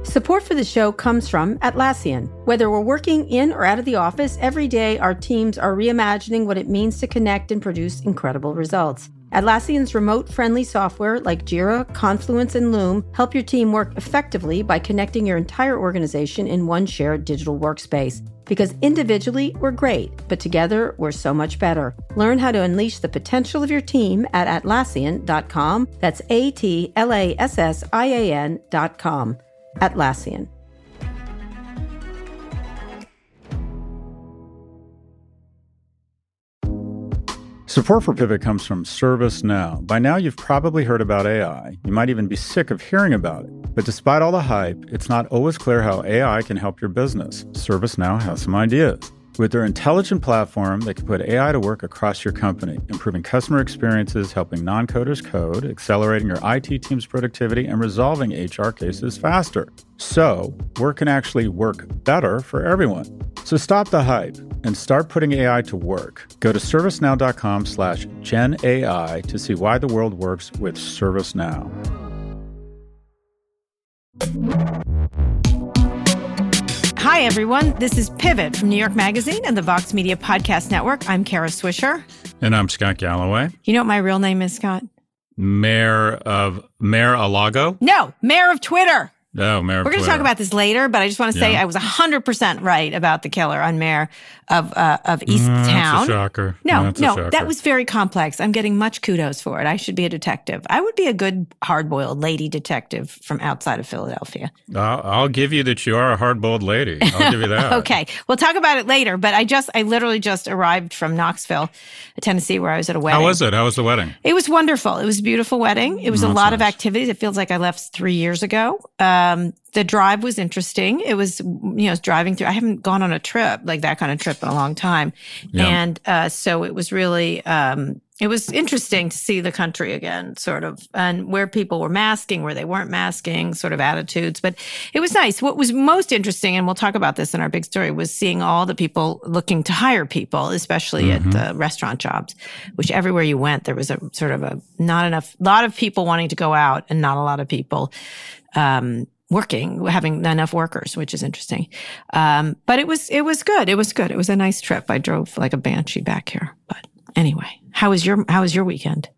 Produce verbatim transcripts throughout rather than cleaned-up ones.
Support for the show comes from Atlassian. Whether we're working in or out of the office, every day our teams are reimagining what it means to connect and produce incredible results. Atlassian's remote-friendly software like Jira, Confluence, and Loom help your team work effectively by connecting your entire organization in one shared digital workspace. Because individually, we're great, but together, we're so much better. Learn how to unleash the potential of your team at Atlassian dot com. That's A T L A S S I A N dot com. Atlassian. Support for Pivot comes from ServiceNow. By now, you've probably heard about A I. You might even be sick of hearing about it. But despite all the hype, it's not always clear how A I can help your business. ServiceNow has some ideas. With their intelligent platform, they can put A I to work across your company, improving customer experiences, helping non-coders code, accelerating your I T team's productivity, and resolving H R cases faster. So, work can actually work better for everyone. So stop the hype and start putting A I to work. Go to servicenow.com slash GenAI to see why the world works with ServiceNow. Hi, everyone. This is Pivot from New York Magazine and the Vox Media Podcast Network. I'm Kara Swisher. And I'm Scott Galloway. You know what my real name is, Scott? Mayor of Mar-a-Lago? No, Mayor of Twitter. Oh, Mayor of We're going to talk about this later, but I just want to say Yeah. I was one hundred percent right about the killer on Mayor of uh, of East Mm, Town. That's a shocker. No, That's a no, shocker. that was very complex. I'm getting much kudos for it. I should be a detective. I would be a good hard-boiled lady detective from outside of Philadelphia. I'll, I'll give you that you are a hard-boiled lady. I'll give you that. Okay, we'll talk about it later, but I just, I literally just arrived from Knoxville, Tennessee, where I was at a wedding. How was it? How was the wedding? It was wonderful. It was a beautiful wedding. It was Oh, a that's lot of nice. activities. It feels like I left three years ago. Um, the drive was interesting. It was, you know, driving through. I haven't gone on a trip, like that kind of trip in a long time. Yeah. And uh, so it was really, um, it was interesting to see the country again, sort of, and where people were masking, where they weren't masking, sort of attitudes. But it was nice. What was most interesting, and we'll talk about this in our big story, was seeing all the people looking to hire people, especially Mm-hmm. at uh, restaurant jobs, which everywhere you went, there was a sort of a not enough, lot of people wanting to go out and not a lot of people um, working, having enough workers, which is interesting. Um, but it was, it was good. It was good. It was a nice trip. I drove like a banshee back here. But anyway, how was your, how was your weekend?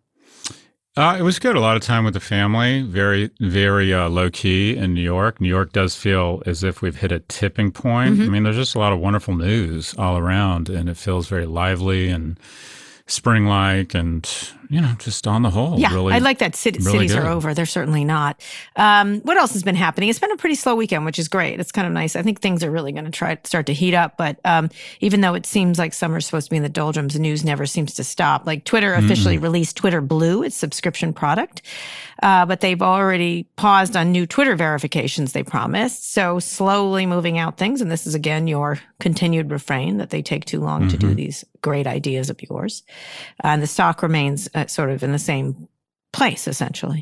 Uh, it was good. A lot of time with the family. Very, very uh, low key in New York. New York does feel as if we've hit a tipping point. Mm-hmm. I mean, there's just a lot of wonderful news all around, and it feels very lively and spring-like, and you know, just on the whole, Yeah, really. I like that cit- really cities good. are over. They're certainly not. Um, what else has been happening? It's been a pretty slow weekend, which is great. It's kind of nice. I think things are really going to try start to heat up. But um, even though it seems like summer's supposed to be in the doldrums, the news never seems to stop. Like Twitter officially Mm-hmm. released Twitter Blue, its subscription product. Uh, but they've already paused on new Twitter verifications they promised. So slowly moving out things. And this is, again, your continued refrain that they take too long Mm-hmm. to do these great ideas of yours. Uh, and the stock remains uh, sort of in the same place, essentially.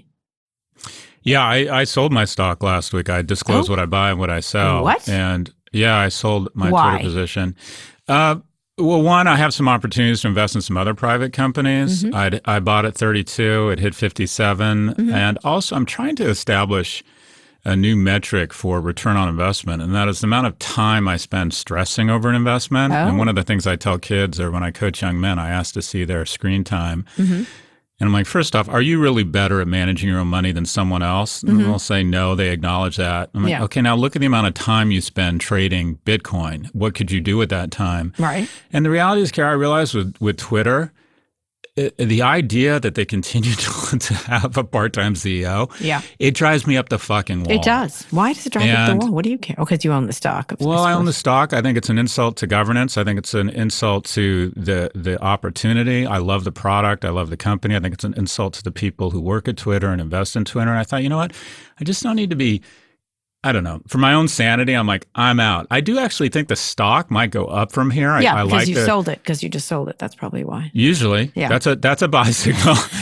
Yeah, I, I sold my stock last week. I disclosed Oh. what I buy and what I sell. What? And yeah, I sold my Why? Twitter position. Uh, well, one, I have some opportunities to invest in some other private companies. Mm-hmm. I'd, I bought at thirty-two. It hit fifty-seven. Mm-hmm. And also, I'm trying to establish a new metric for return on investment, and that is the amount of time I spend stressing over an investment. Oh. And one of the things I tell kids, or when I coach young men, I ask to see their screen time. Mm-hmm. And I'm like, first off, are you really better at managing your own money than someone else? And they'll say no, they acknowledge that. I'm like, Yeah. okay, now look at the amount of time you spend trading Bitcoin. What could you do with that time? Right. And the reality is, Kara, I realized with, with Twitter, it, the idea that they continue to, to have a part-time C E O, Yeah. it drives me up the fucking wall. It does. Why does it drive up And- the wall? What do you care? Oh, because you own the stock. Of, Well, I own the suppose. stock. I think it's an insult to governance. I think it's an insult to the the opportunity. I love the product. I love the company. I think it's an insult to the people who work at Twitter and invest in Twitter. And I thought, you know what? I just don't need to be, I don't know. For my own sanity, I'm like, I'm out. I do actually think the stock might go up from here. I, Yeah, I because like you the, sold it. Because you just sold it. That's probably why. Usually, Yeah. that's a that's a buy signal.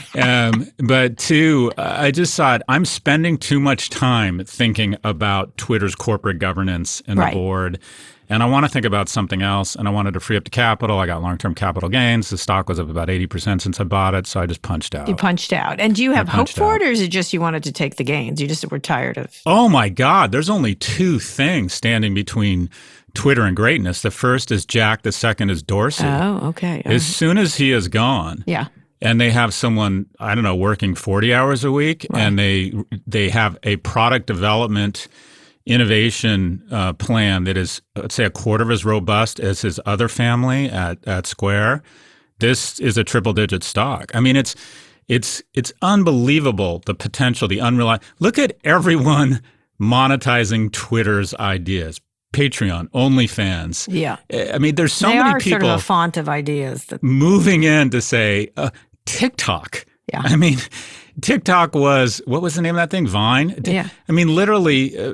um, but two, I just thought I'm spending too much time thinking about Twitter's corporate governance and Right. the board. And I want to think about something else. And I wanted to free up the capital. I got long-term capital gains. The stock was up about eighty percent since I bought it. So I just punched out. You punched out. And do you have hope punched for out. it, or is it just you wanted to take the gains? You just were tired of... Oh my God. There's only two things standing between Twitter and greatness. The first is Jack. The second is Dorsey. Oh, okay. As soon as he is gone, Yeah. and they have someone, I don't know, working forty hours a week, Right. and they they have a product development innovation uh, plan that is, let's say, a quarter as robust as his other family at, at Square, this is a triple-digit stock. I mean, it's it's it's unbelievable, the potential, the unreliable. Look at everyone monetizing Twitter's ideas. Patreon, OnlyFans. Yeah. I mean, there's so they many are people sort of a font of ideas. That, moving in to say uh, TikTok. Yeah. I mean, TikTok was, what was the name of that thing? Vine? Yeah. I mean, literally, uh,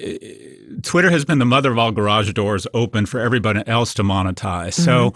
uh, Twitter has been the mother of all garage doors open for everybody else to monetize. So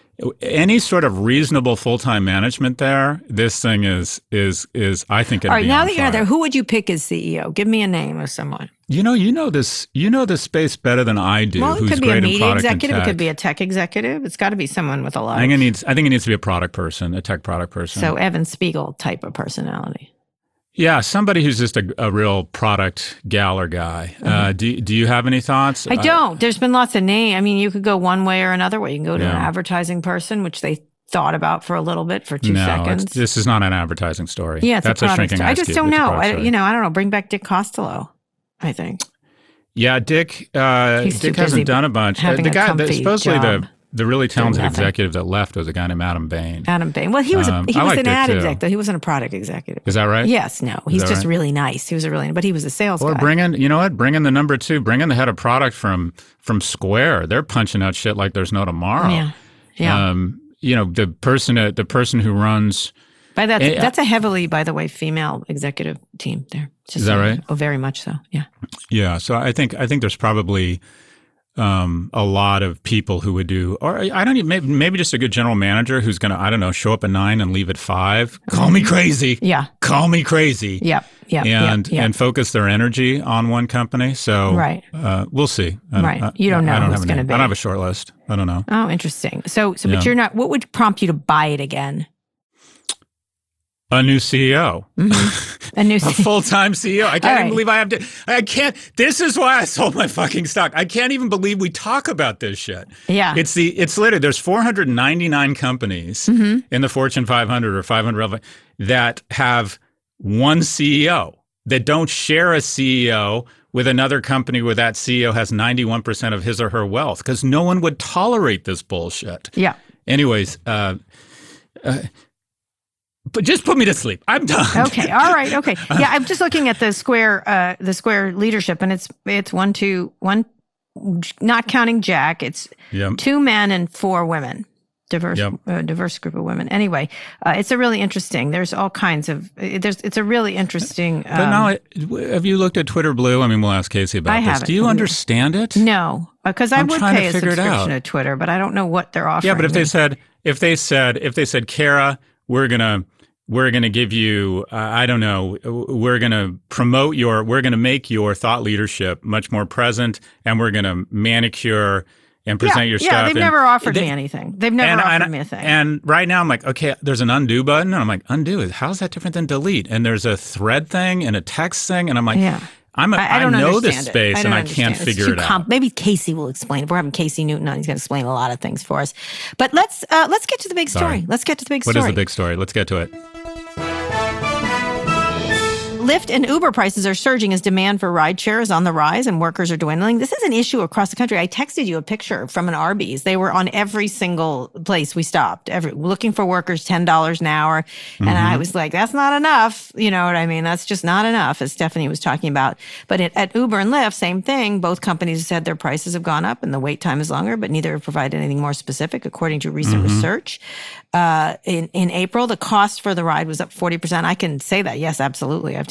any sort of reasonable full-time management there, this thing is, is, is I think, it'd all right, be now on that you're out fire. there, who would you pick as C E O? Give me a name of someone. You know, you know this, you know this space better than I do. Well, it who's could be a great in media product and executive. It tech. could be a tech executive. It's got to be someone with a lot I think it of... needs. I think it needs to be a product person, a tech product person. So Evan Spiegel type of personality. Yeah, somebody who's just a, a real product gal or guy. Mm-hmm. Uh, do Do you have any thoughts? I don't. There's been lots of names. I mean, you could go one way or another way. You can go to an Yeah. advertising person, which they thought about for a little bit for two no, seconds. it's, this is not an advertising story. Yeah, it's That's a a, product shrinking story. I ice just cube. don't It's a know. product I, story. you know, I don't know. Bring back Dick Costello, I think. Yeah, Dick. Uh, He's too Dick busy hasn't done a bunch. Uh, having the a guy, the, comfy supposedly job. the the really talented nothing. executive that left was a guy named Adam Bain. Adam Bain. Well, he was Um, a, he I was like an Dick, ad too. exec, though. He wasn't a product executive. Is that right? Yes, no. He's that just right? really nice. He was a really, but he was a sales Or guy. bring in, you know what? Bring in the number two. Bring in the head of product from from Square. They're punching out shit like there's no tomorrow. Yeah, yeah. Um, you know, the person, uh, the person who runs. By that, eh, that's a heavily, by the way, female executive team there. Just Is that so- right? Oh, very much so. Yeah. Yeah, so I think I think there's probably um, a lot of people who would do, or I don't even maybe, maybe just a good general manager who's going to I don't know show up at nine and leave at five. Call me crazy. Yeah. Call me crazy. Yep. Yep. And yep, yep. and focus their energy on one company. So Right. uh, we'll see. I, Right. I, You don't know I don't who's have a gonna name. be. I don't have a short list. I don't know. Oh, interesting. So, so, but Yeah. you're not. What would prompt you to buy it again? A new C E O. A new. A full-time C E O. I can't All even right. believe I have to. I can't. This is why I sold my fucking stock. I can't even believe we talk about this shit. Yeah. It's the. It's literally there's four hundred ninety-nine companies Mm-hmm. in the Fortune five hundred or five hundred that have one C E O that don't share a C E O with another company where that C E O has ninety-one percent of his or her wealth because no one would tolerate this bullshit. Yeah. Anyways. Uh, uh, But just put me to sleep. I'm done. Okay. All right. Okay. Yeah. I'm just looking at the Square, uh, the Square leadership, and it's it's one, two, one, not counting Jack. It's Yep. two men and four women. Diverse, Yep. uh, diverse group of women. Anyway, uh, it's a really interesting. There's all kinds of. uh, There's. It's a really interesting. Um, But now, it- have you looked at Twitter Blue? I mean, we'll ask Casey about I this. haven't. Do you understand it? no, because I I'm would trying to pay a figure it subscription out. to Twitter, but I don't know what they're offering. Yeah, but if me. they said, if they said, if they said, Kara, we're gonna, we're gonna give you, uh, I don't know, we're gonna promote your, we're gonna make your thought leadership much more present, and we're gonna manicure and present yeah, your yeah, stuff. they've and never offered they- me anything. They've never and, offered and, me a thing. And right now I'm like, okay, there's an undo button. And I'm like, undo is how's that different than delete? And there's a thread thing and a text thing. And I'm like, Yeah. I'm a, I, I I don't know this understand it. space I and don't I understand can't it. It's figure too it out. com- Maybe Casey will explain it. We're having Casey Newton on. He's going to explain a lot of things for us. But let's uh, let's get to the big story. Sorry. Let's get to the big What story. is the big story? Let's get to it. Lyft and Uber prices are surging as demand for rideshare is on the rise and workers are dwindling. This is an issue across the country. I texted you a picture from an Arby's. They were on every single place we stopped, every looking for workers, ten dollars an hour. And Mm-hmm. I was like, that's not enough. You know what I mean? That's just not enough, as Stephanie was talking about. But at, at Uber and Lyft, same thing. Both companies said their prices have gone up and the wait time is longer, but neither have provided anything more specific, according to recent Mm-hmm. research. Uh, in, in April, the cost for the ride was up forty percent. I can say that. Yes, absolutely. I've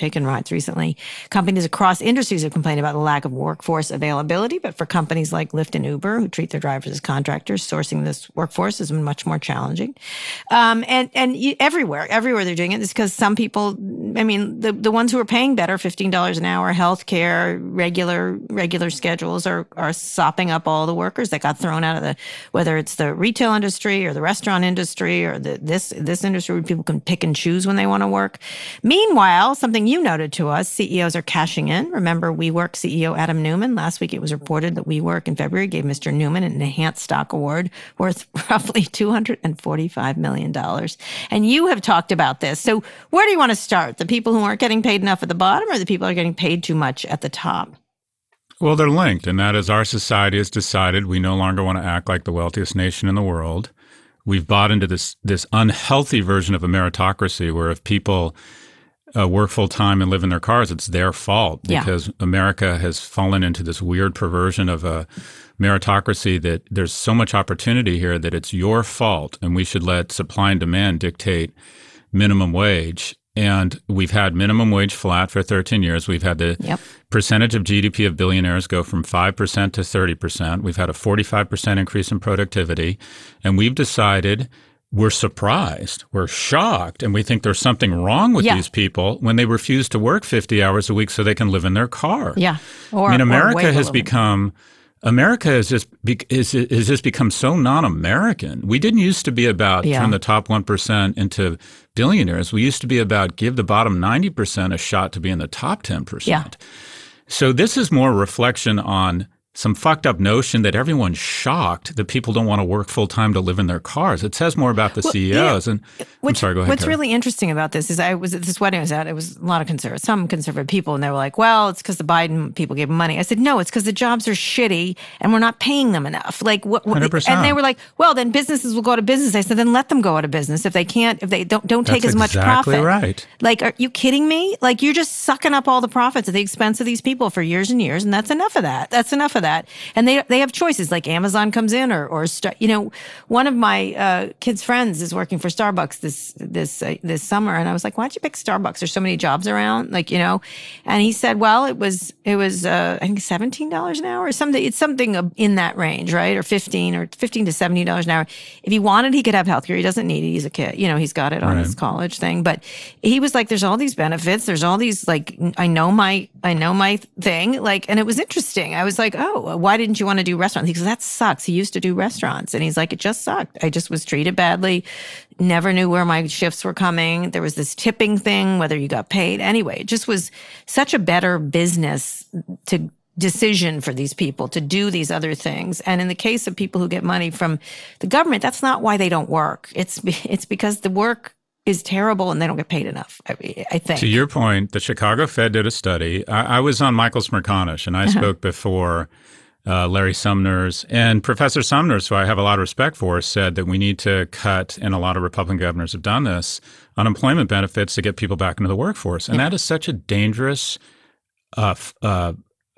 taken rides recently. Companies across industries have complained about the lack of workforce availability, but for companies like Lyft and Uber, who treat their drivers as contractors, sourcing this workforce has been much more challenging. Um, and and you, everywhere, everywhere they're doing it is because some people, I mean, the, the ones who are paying better, fifteen dollars an hour, healthcare, regular regular schedules, are are sopping up all the workers that got thrown out of the, whether it's the retail industry or the restaurant industry or the, this this industry where people can pick and choose when they want to work. Meanwhile, something you noted to us, C E Os are cashing in. Remember WeWork C E O Adam Neumann? Last week it was reported that WeWork in February gave Mister Neumann an enhanced stock award worth roughly two hundred forty-five million dollars. And you have talked about this. So where do you want to start? The people who aren't getting paid enough at the bottom, or the people who are getting paid too much at the top? Well, they're linked, and that is our society has decided we no longer want to act like the wealthiest nation in the world. We've bought into this this unhealthy version of a meritocracy where if people uh, work full-time and live in their cars, it's their fault because yeah. America has fallen into this weird perversion of a meritocracy that there's so much opportunity here that it's your fault, and we should let supply and demand dictate minimum wage. And we've had minimum wage flat for thirteen years. We've had the yep. percentage of G D P of billionaires go from five percent to thirty percent. We've had a forty-five percent increase in productivity. And we've decided we're surprised, we're shocked, and we think there's something wrong with yeah. these people when they refuse to work fifty hours a week so they can live in their car. Yeah. Or, I mean, America has become... America has just be, is, has just become so non-American. We didn't used to be about yeah. turn the top one percent into billionaires. We used to be about give the bottom ninety percent a shot to be in the top ten percent. Yeah. So this is more a reflection on some fucked up notion that everyone's shocked that people don't want to work full time to live in their cars. It says more about the well, C E Os. Yeah. And I'm sorry, go ahead. What's Karen. really interesting about this is I was at this wedding I was at, it was a lot of conservative, some conservative people, and they were like, well, it's because the Biden people gave them money. I said, no, it's because the jobs are shitty and we're not paying them enough. Like, what, one hundred percent. And they were like, well, then businesses will go out of business. I said, then let them go out of business if they can't, if they don't don't take That's as much exactly profit. Right. Like, are you kidding me? Like, you're just sucking up all the profits at the expense of these people for years and years, and that's enough of that. That's enough of that. And they they have choices, like Amazon comes in, or or you know, one of my uh, kids' friends is working for Starbucks this this uh, this summer, and I was like, why'd you pick Starbucks? There's so many jobs around, like, you know. And he said, well, it was it was uh, I think seventeen dollars an hour or something. It's something in that range, right? Or fifteen or fifteen to seventeen dollars an hour. If he wanted, he could have healthcare. He doesn't need it. He's a kid, you know. He's got it on right. his college thing. But he was like, there's all these benefits. There's all these, like, I know my I know my thing, like, and it was interesting. I was like, oh, why didn't you want to do restaurants? He goes, that sucks. He used to do restaurants. And he's like, it just sucked. I just was treated badly, never knew where my shifts were coming. There was this tipping thing, whether you got paid. Anyway, it just was such a better business to decision for these people to do these other things. And in the case of people who get money from the government, that's not why they don't work. It's it's because the work is terrible and they don't get paid enough, I, I think. To your point, the Chicago Fed did a study. I, I was on Michael Smerconish, and I uh-huh. spoke before uh, Larry Sumner's. And Professor Sumner's, who I have a lot of respect for, said that we need to cut, and a lot of Republican governors have done this, unemployment benefits to get people back into the workforce. And yeah. that is such a dangerous uh, uh,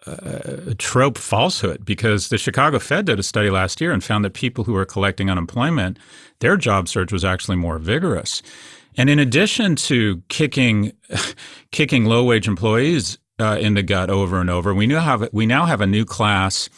uh, trope falsehood, because the Chicago Fed did a study last year and found that people who were collecting unemployment, their job search was actually more vigorous. And in addition to kicking kicking low-wage employees uh, in the gut over and over, we now have we now have a new class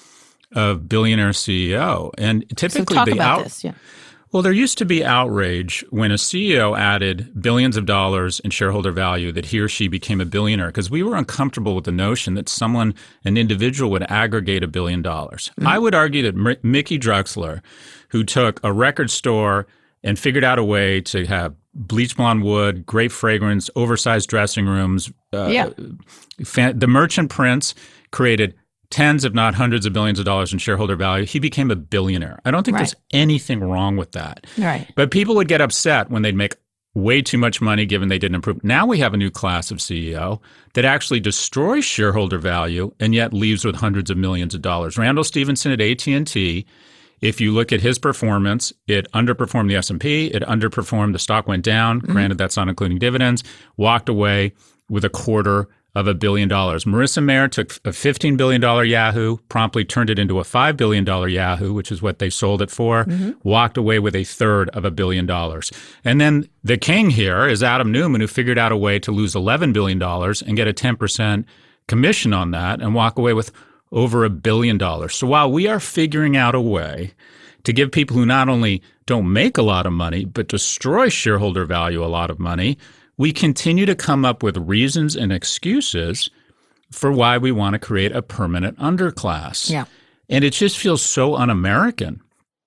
of billionaire C E O. And typically, so talk the about out- this, yeah. Well, there used to be outrage when a C E O added billions of dollars in shareholder value that he or she became a billionaire, because we were uncomfortable with the notion that someone, an individual, would aggregate a billion dollars. Mm-hmm. I would argue that M- Mickey Drexler, who took a record store and figured out a way to have bleach blonde wood, great fragrance, oversized dressing rooms. Uh, yeah. fan- the Merchant Prince created tens, if not hundreds of billions of dollars in shareholder value. He became a billionaire. I don't think right. there's anything wrong with that. Right. But people would get upset when they'd make way too much money given they didn't improve. Now we have a new class of C E O that actually destroys shareholder value and yet leaves with hundreds of millions of dollars. Randall Stephenson at A T and T, if you look at his performance, it underperformed the S and P. It underperformed. The stock went down. Mm-hmm. Granted, that's not including dividends. Walked away with a quarter of a billion dollars. Marissa Mayer took a fifteen billion dollars Yahoo, promptly turned it into a five billion dollars Yahoo, which is what they sold it for, mm-hmm. walked away with a third of a billion dollars. And then the king here is Adam Neumann, who figured out a way to lose eleven billion dollars and get a ten percent commission on that and walk away with over a billion dollars. So while we are figuring out a way to give people who not only don't make a lot of money, but destroy shareholder value a lot of money, we continue to come up with reasons and excuses for why we want to create a permanent underclass. Yeah. And it just feels so un-American.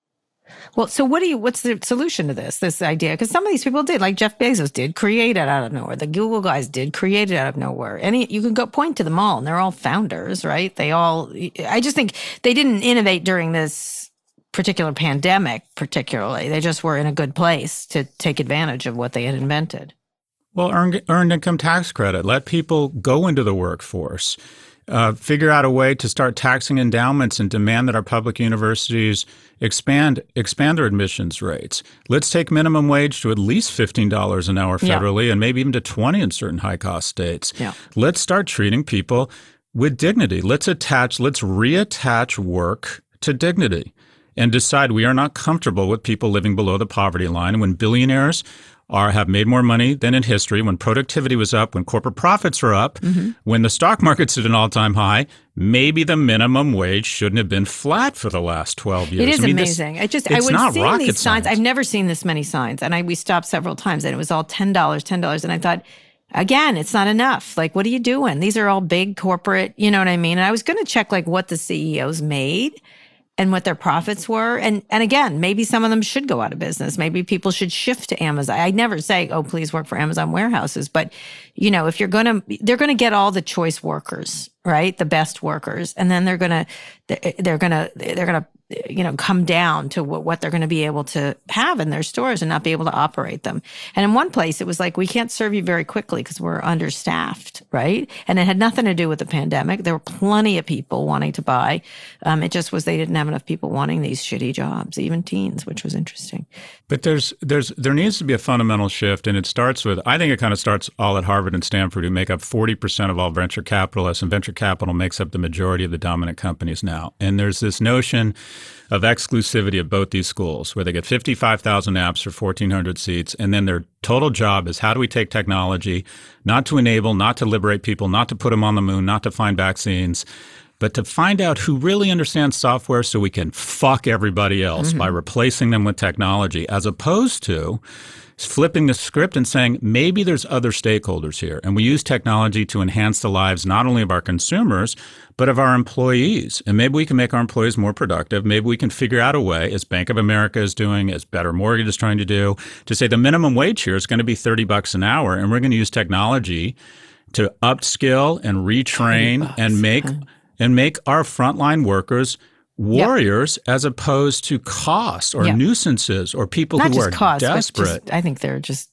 Well, so what do you, what's the solution to this, this idea? Because some of these people did, like Jeff Bezos did, create it out of nowhere. The Google guys did create it out of nowhere. Any, you can go point to them all, and they're all founders, right? They all, I just think they didn't innovate during this particular pandemic, particularly. They just were in a good place to take advantage of what they had invented. Well, earned, earned income tax credit. Let people go into the workforce. Uh, figure out a way to start taxing endowments and demand that our public universities expand expand their admissions rates. Let's take minimum wage to at least fifteen dollars an hour federally, yeah. and maybe even to twenty in certain high-cost states. Yeah. Let's start treating people with dignity. Let's attach, let's reattach work to dignity and decide we are not comfortable with people living below the poverty line. And when billionaires are have made more money than in history, when productivity was up, when corporate profits are up, mm-hmm. when the stock market's at an all-time high, maybe the minimum wage shouldn't have been flat for the last twelve years. It is I mean, amazing. This, I just it's I was not seeing rocket these signs. science. I've never seen this many signs, and I we stopped several times, and it was all ten dollars, ten dollars, and I thought, again, it's not enough. Like, what are you doing? These are all big corporate, you know what I mean? And I was going to check like what the C E Os made and what their profits were. And and again, maybe some of them should go out of business. Maybe people should shift to Amazon. I never say, oh, please work for Amazon warehouses. But, you know, if you're going to, they're going to get all the choice workers, right? The best workers. And then they're going to, they're going to, they're going to, you know, come down to what, what they're going to be able to have in their stores and not be able to operate them. And in one place, it was like, we can't serve you very quickly because we're understaffed, right? And it had nothing to do with the pandemic. There were plenty of people wanting to buy. Um, it just was they didn't have enough people wanting these shitty jobs, even teens, which was interesting. But there's there's there needs to be a fundamental shift, and it starts with, I think it kind of starts all at Harvard and Stanford, who make up forty percent of all venture capitalists, and venture capital makes up the majority of the dominant companies now. And there's this notion of exclusivity of both these schools, where they get fifty-five thousand apps for fourteen hundred seats, and then their total job is how do we take technology, not to enable, not to liberate people, not to put them on the moon, not to find vaccines, but to find out who really understands software so we can fuck everybody else mm-hmm. by replacing them with technology, as opposed to flipping the script and saying maybe there's other stakeholders here. And we use technology to enhance the lives not only of our consumers, but of our employees. And maybe we can make our employees more productive. Maybe we can figure out a way, as Bank of America is doing, as Better Mortgage is trying to do, to say the minimum wage here is going to be thirty bucks an hour, and we're going to use technology to upskill and retrain and make and make our frontline workers warriors yep. as opposed to costs or yep. nuisances or people Not who just are cost, desperate. Just, I think they're just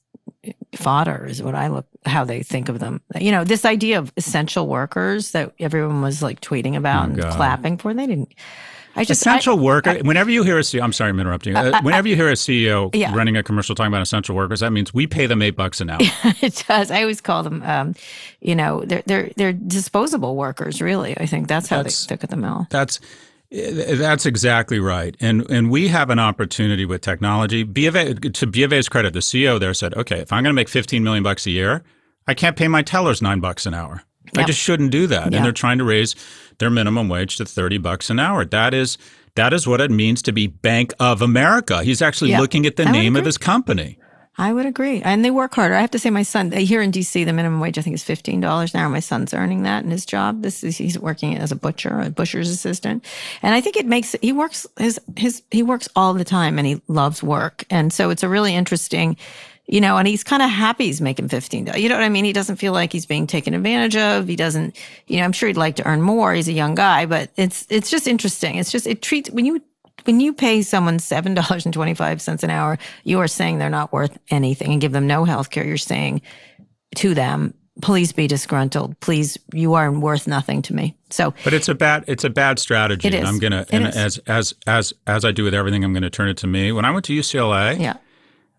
fodder is what I look, how they think of them. You know, this idea of essential workers that everyone was like tweeting about oh, and God. clapping for, they didn't. I just, essential I, worker. I, whenever you hear a C E O, I'm sorry, I'm interrupting you. Uh, whenever you hear a C E O yeah. running a commercial talking about essential workers, that means we pay them eight bucks an hour. It does. I always call them, um, you know, they're they're they're disposable workers. Really, I think that's how that's, they look at them all. That's. That's exactly right. And and we have an opportunity with technology. B of A, to B of A's credit, the C E O there said, okay, if I'm going to make fifteen million bucks a year, I can't pay my tellers nine bucks an hour. Yep. I just shouldn't do that. Yep. And they're trying to raise their minimum wage to thirty bucks an hour. That is that is what it means to be Bank of America. He's actually yep. looking at the I name of his company. I would agree. And they work harder. I have to say my son, here in D C, the minimum wage, I think, is fifteen dollars an hour. My son's earning that in his job. This is, he's working as a butcher, a butcher's assistant. And I think it makes, he works his, his, he works all the time and he loves work. And so it's a really interesting, you know, and he's kind of happy he's making fifteen dollars. You know what I mean? He doesn't feel like he's being taken advantage of. He doesn't, you know, I'm sure he'd like to earn more. He's a young guy, but it's, it's just interesting. It's just, it treats, when you, When you pay someone seven dollars and twenty-five cents an hour, you are saying they're not worth anything and give them no health care. You're saying to them, please be disgruntled. Please, you are worth nothing to me. So, but it's a bad it's a bad strategy. It is. And I'm gonna and is. as as as as I do with everything, I'm gonna turn it to me. When I went to U C L A, yeah.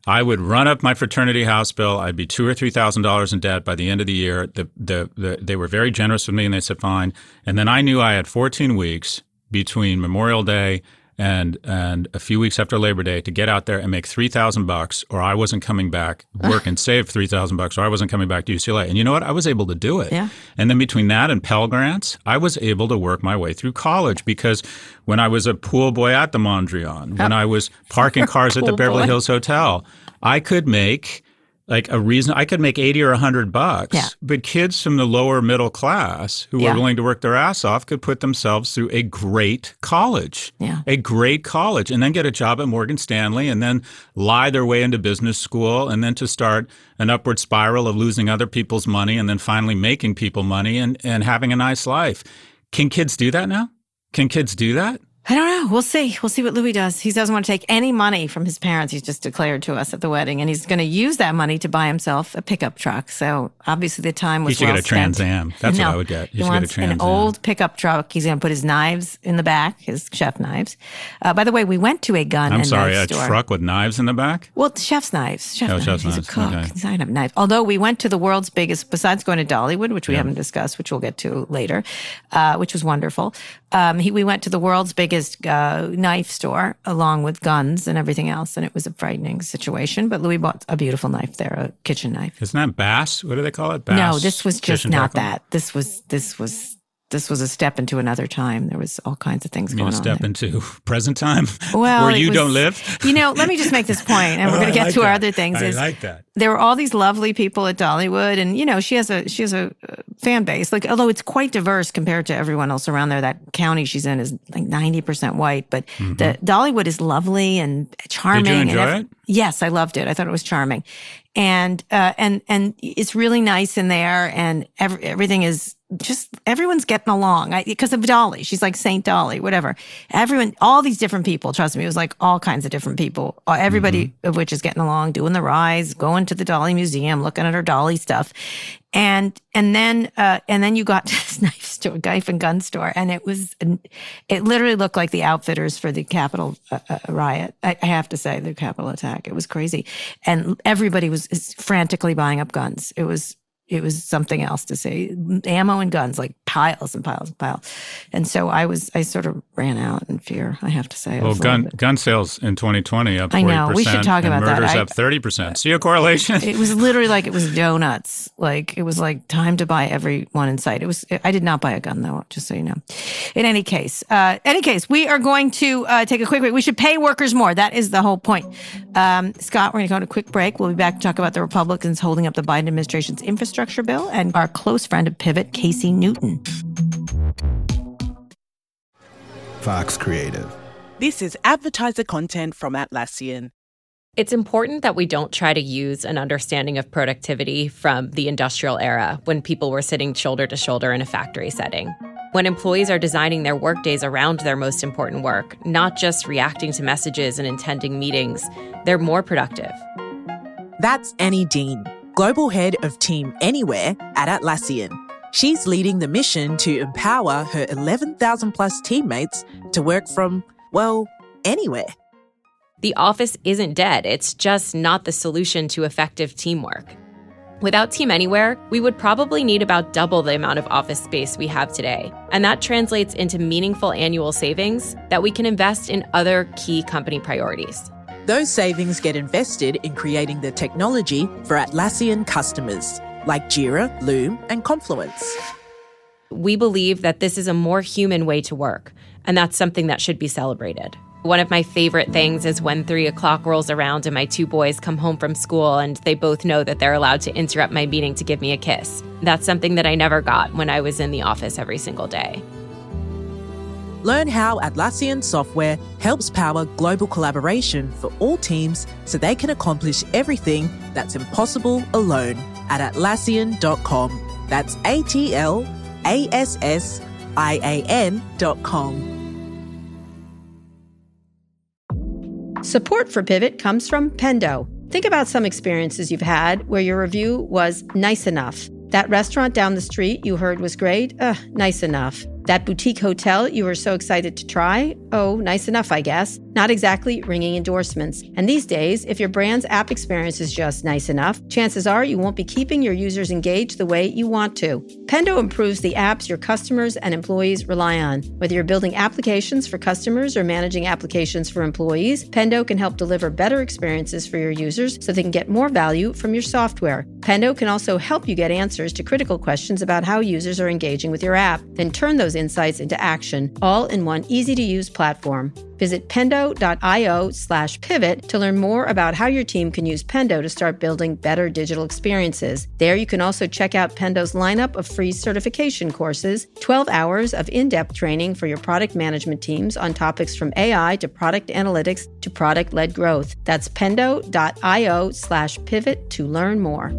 I would run up my fraternity house bill. I'd be two or three thousand dollars in debt by the end of the year. The, the, the, they were very generous with me, and they said fine. And then I knew I had fourteen weeks between Memorial Day and and a few weeks after Labor Day to get out there and make three thousand bucks, or I wasn't coming back, work and save three thousand bucks, or I wasn't coming back to U C L A. And you know what? I was able to do it. Yeah. And then between that and Pell Grants, I was able to work my way through college, because when I was a pool boy at the Mondrian, when I was parking cars at the Beverly boy. Hills Hotel, I could make like a reason I could make eighty or a hundred bucks, yeah. but kids from the lower middle class who yeah. were willing to work their ass off could put themselves through a great college, yeah. a great college, and then get a job at Morgan Stanley, and then lie their way into business school, and then to start an upward spiral of losing other people's money, and then finally making people money and, and having a nice life. Can kids do that now? Can kids do that? I don't know. We'll see. We'll see what Louis does. He doesn't want to take any money from his parents. He's just declared to us at the wedding, and he's going to use that money to buy himself a pickup truck. So obviously the time was He should well get a Trans spent. Am. That's no, what I would get. He, he should wants get a Trans an Am. old pickup truck. He's going to put his knives in the back, his chef knives. Uh, by the way, we went to a gun I'm and sorry, knife a store. truck with knives in the back? Well, chef's knives. Chef Oh, knives. chef's He's knives. a cook. Okay. He's not have knife. Although we went to the world's biggest, besides going to Dollywood, which we Yeah. haven't discussed, which we'll get to later, uh, which was wonderful. Um, he, we went to the world's biggest uh, knife store, along with guns and everything else, and it was a frightening situation. But Louis bought a beautiful knife there, a kitchen knife. Isn't that Bass? What do they call it? Bass? No, this was just Kitchen not tackle? that. This was this was this was a step into another time. There was all kinds of things You mean going a on step there. into present time? Well, where it you was- don't live? You know, let me just make this point, and we're going to get I like to our that. other things. I is like that. There were all these lovely people at Dollywood, and you know, she has a she has a uh, fan base. Like, although it's quite diverse compared to everyone else around there. That county she's in is like ninety percent white, but Mm-hmm. the Dollywood is lovely and charming. Did you and enjoy ev- it? Yes, I loved it. I thought it was charming, and uh, and and it's really nice in there, and every, everything is just everyone's getting along I, because of Dolly. She's like Saint Dolly, whatever. Everyone, all these different people. Trust me, it was like all kinds of different people. Uh, Everybody Mm-hmm. of which is getting along, doing the rides, going to the Dolly Museum, looking at her Dolly stuff, and and then uh, and then you got to this knife store, knife and gun store, and it was it literally looked like the outfitters for the Capitol uh, uh, riot. I, I have to say, the Capitol attack. It was crazy, and everybody was is frantically buying up guns. It was. It was something else to say. Ammo and guns, like piles and piles and piles. And so I was, I sort of ran out in fear, I have to say. I Well, was a gun little bit- gun sales in twenty twenty up I forty percent. know. We should talk and about that. murders I- up thirty percent. See a correlation? It was literally like it was donuts. Like it was like time to buy every one in sight. It was. I did not buy a gun though, just so you know. In any case, uh, any case, we are going to uh, take a quick break. We should pay workers more. That is the whole point. Um, Scott, we're going to go on a quick break. We'll be back to talk about the Republicans holding up the Biden administration's infrastructure bill and our close friend of Pivot, Casey Newton. Fox Creative. This is advertiser content from Atlassian. It's important that we don't try to use an understanding of productivity from the industrial era when people were sitting shoulder to shoulder in a factory setting. When employees are designing their workdays around their most important work, not just reacting to messages and attending meetings, they're more productive. That's Annie Dean, Global Head of Team Anywhere at Atlassian. She's leading the mission to empower her eleven thousand plus teammates to work from, well, anywhere. The office isn't dead. It's just not the solution to effective teamwork. Without Team Anywhere, we would probably need about double the amount of office space we have today. And that translates into meaningful annual savings that we can invest in other key company priorities. Those savings get invested in creating the technology for Atlassian customers, like Jira, Loom, and Confluence. We believe that this is a more human way to work, and that's something that should be celebrated. One of my favorite things is when three o'clock rolls around and my two boys come home from school and they both know that they're allowed to interrupt my meeting to give me a kiss. That's something that I never got when I was in the office every single day. Learn how Atlassian software helps power global collaboration for all teams so they can accomplish everything that's impossible alone at Atlassian dot com. That's A T L A S S I A N dot com. Support for Pivot comes from Pendo. Think about some experiences you've had where your review was nice enough. That restaurant down the street you heard was great? Ugh, nice enough. That boutique hotel you were so excited to try? Oh, nice enough, I guess. Not exactly ringing endorsements. And these days, if your brand's app experience is just nice enough, chances are you won't be keeping your users engaged the way you want to. Pendo improves the apps your customers and employees rely on. Whether you're building applications for customers or managing applications for employees, Pendo can help deliver better experiences for your users so they can get more value from your software. Pendo can also help you get answers to critical questions about how users are engaging with your app, then turn those insights into action, all in one easy-to-use platform. Visit pendo.io slash pivot to learn more about how your team can use Pendo to start building better digital experiences. There you can also check out Pendo's lineup of free certification courses, twelve hours of in-depth training for your product management teams on topics from A I to product analytics to product-led growth. That's pendo.io slash pivot to learn more.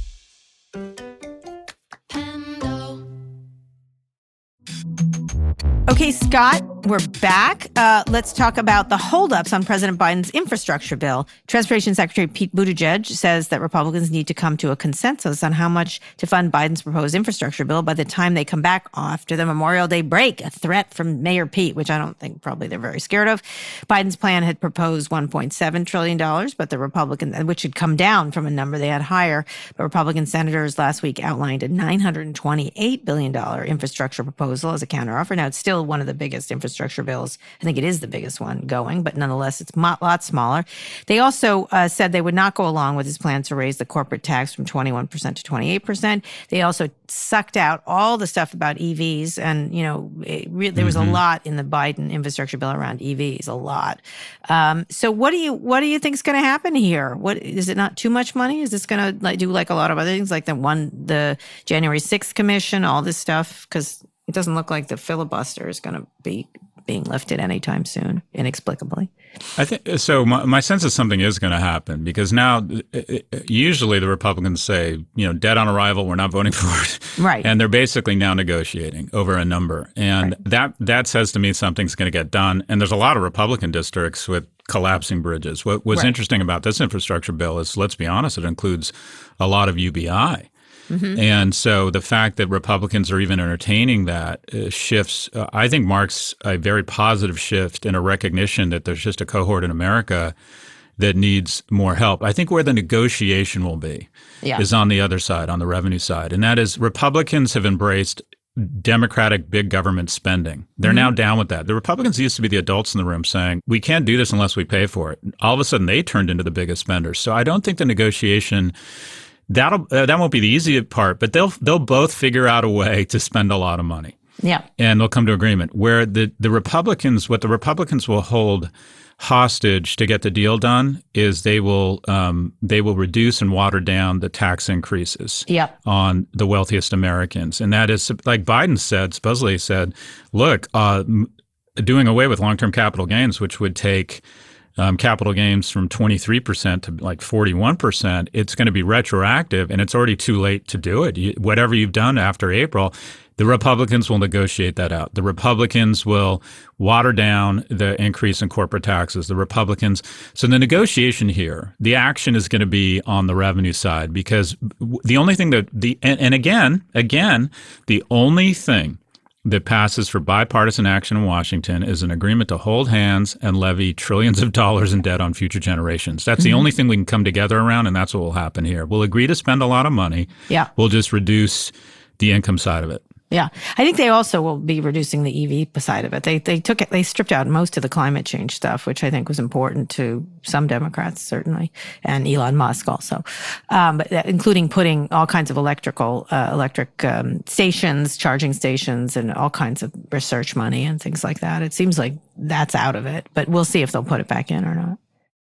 Okay, Scott, we're back. Uh, let's talk about the holdups on President Biden's infrastructure bill. Transportation Secretary Pete Buttigieg says that Republicans need to come to a consensus on how much to fund Biden's proposed infrastructure bill by the time they come back after the Memorial Day break, a threat from Mayor Pete, which I don't think probably they're very scared of. Biden's plan had proposed one point seven trillion dollars, but the Republican, which had come down from a number they had higher, but Republican senators last week outlined a nine hundred twenty-eight billion dollars infrastructure proposal as a counteroffer. Now, it's still one of the biggest infrastructure bills. I think it is the biggest one going, but nonetheless, it's a lot smaller. They also uh, said they would not go along with his plan to raise the corporate tax from twenty-one percent to twenty-eight percent. They also sucked out all the stuff about E Vs. And, you know, it re- there was mm-hmm. a lot in the Biden infrastructure bill around E Vs, a lot. Um, so what do you what do you think is going to happen here? What is it not too much money? Is this going to like, do like a lot of other things, like the one, the January sixth commission, all this stuff? Because it doesn't look like the filibuster is going to be being lifted anytime soon, inexplicably. I think so. My, my sense is something is going to happen because now, usually the Republicans say, you know, dead on arrival, we're not voting for it, right? And they're basically now negotiating over a number, and right. that that says to me something's going to get done. And there's a lot of Republican districts with collapsing bridges. What was right. interesting about this infrastructure bill is, let's be honest, it includes a lot of U B I. Mm-hmm. And so the fact that Republicans are even entertaining that uh, shifts, uh, I think marks a very positive shift in a recognition that there's just a cohort in America that needs more help. I think where the negotiation will be yeah. is on the other side, on the revenue side. And that is Republicans have embraced Democratic big government spending. They're mm-hmm. now down with that. The Republicans used to be the adults in the room saying, we can't do this unless we pay for it. All of a sudden, they turned into the biggest spenders. So I don't think the negotiation That'll uh, that won't be the easy part, but they'll they'll both figure out a way to spend a lot of money. Yeah, and they'll come to agreement. Where the the Republicans, what the Republicans will hold hostage to get the deal done is they will um, they will reduce and water down the tax increases yep. on the wealthiest Americans, and that is like Biden said, supposedly said, look, uh, doing away with long-term capital gains, which would take Um, capital gains from twenty-three percent to like forty-one percent, it's going to be retroactive and it's already too late to do it. You, whatever you've done after April, the Republicans will negotiate that out. The Republicans will water down the increase in corporate taxes. The Republicans. So the negotiation here, the action is going to be on the revenue side because the only thing that the and, and again, again, the only thing that passes for bipartisan action in Washington is an agreement to hold hands and levy trillions of dollars in debt on future generations. That's mm-hmm. the only thing we can come together around, and that's what will happen here. We'll agree to spend a lot of money. Yeah. We'll just reduce the income side of it. Yeah. I think they also will be reducing the E V side of it. They they took it, they stripped out most of the climate change stuff, which I think was important to some Democrats, certainly, and Elon Musk also, um, but that, including putting all kinds of electrical, uh, electric um, stations, charging stations, and all kinds of research money and things like that. It seems like that's out of it, but we'll see if they'll put it back in or not.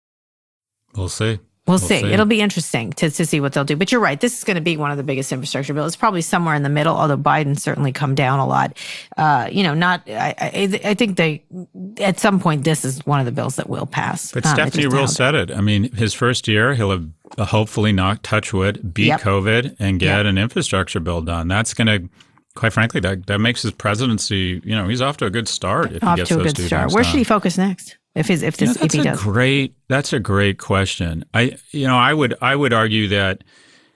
We'll see. We'll, we'll see. see. It'll be interesting to, to see what they'll do. But you're right. This is going to be one of the biggest infrastructure bills. It's probably somewhere in the middle, although Biden certainly come down a lot. Uh, you know, not, I, I, I think they, at some point, this is one of the bills that will pass. But um, Stephanie Ruhle said it. I mean, his first year, he'll have hopefully not touch wood, beat yep. COVID, and get yep. an infrastructure bill done. That's going to, quite frankly, that, that makes his presidency, you know, he's off to a good start if off he gets to a those good two start. things Where done. should he focus next? If his if this you know, if he that's does, a great that's a great question. I you know I would I would argue that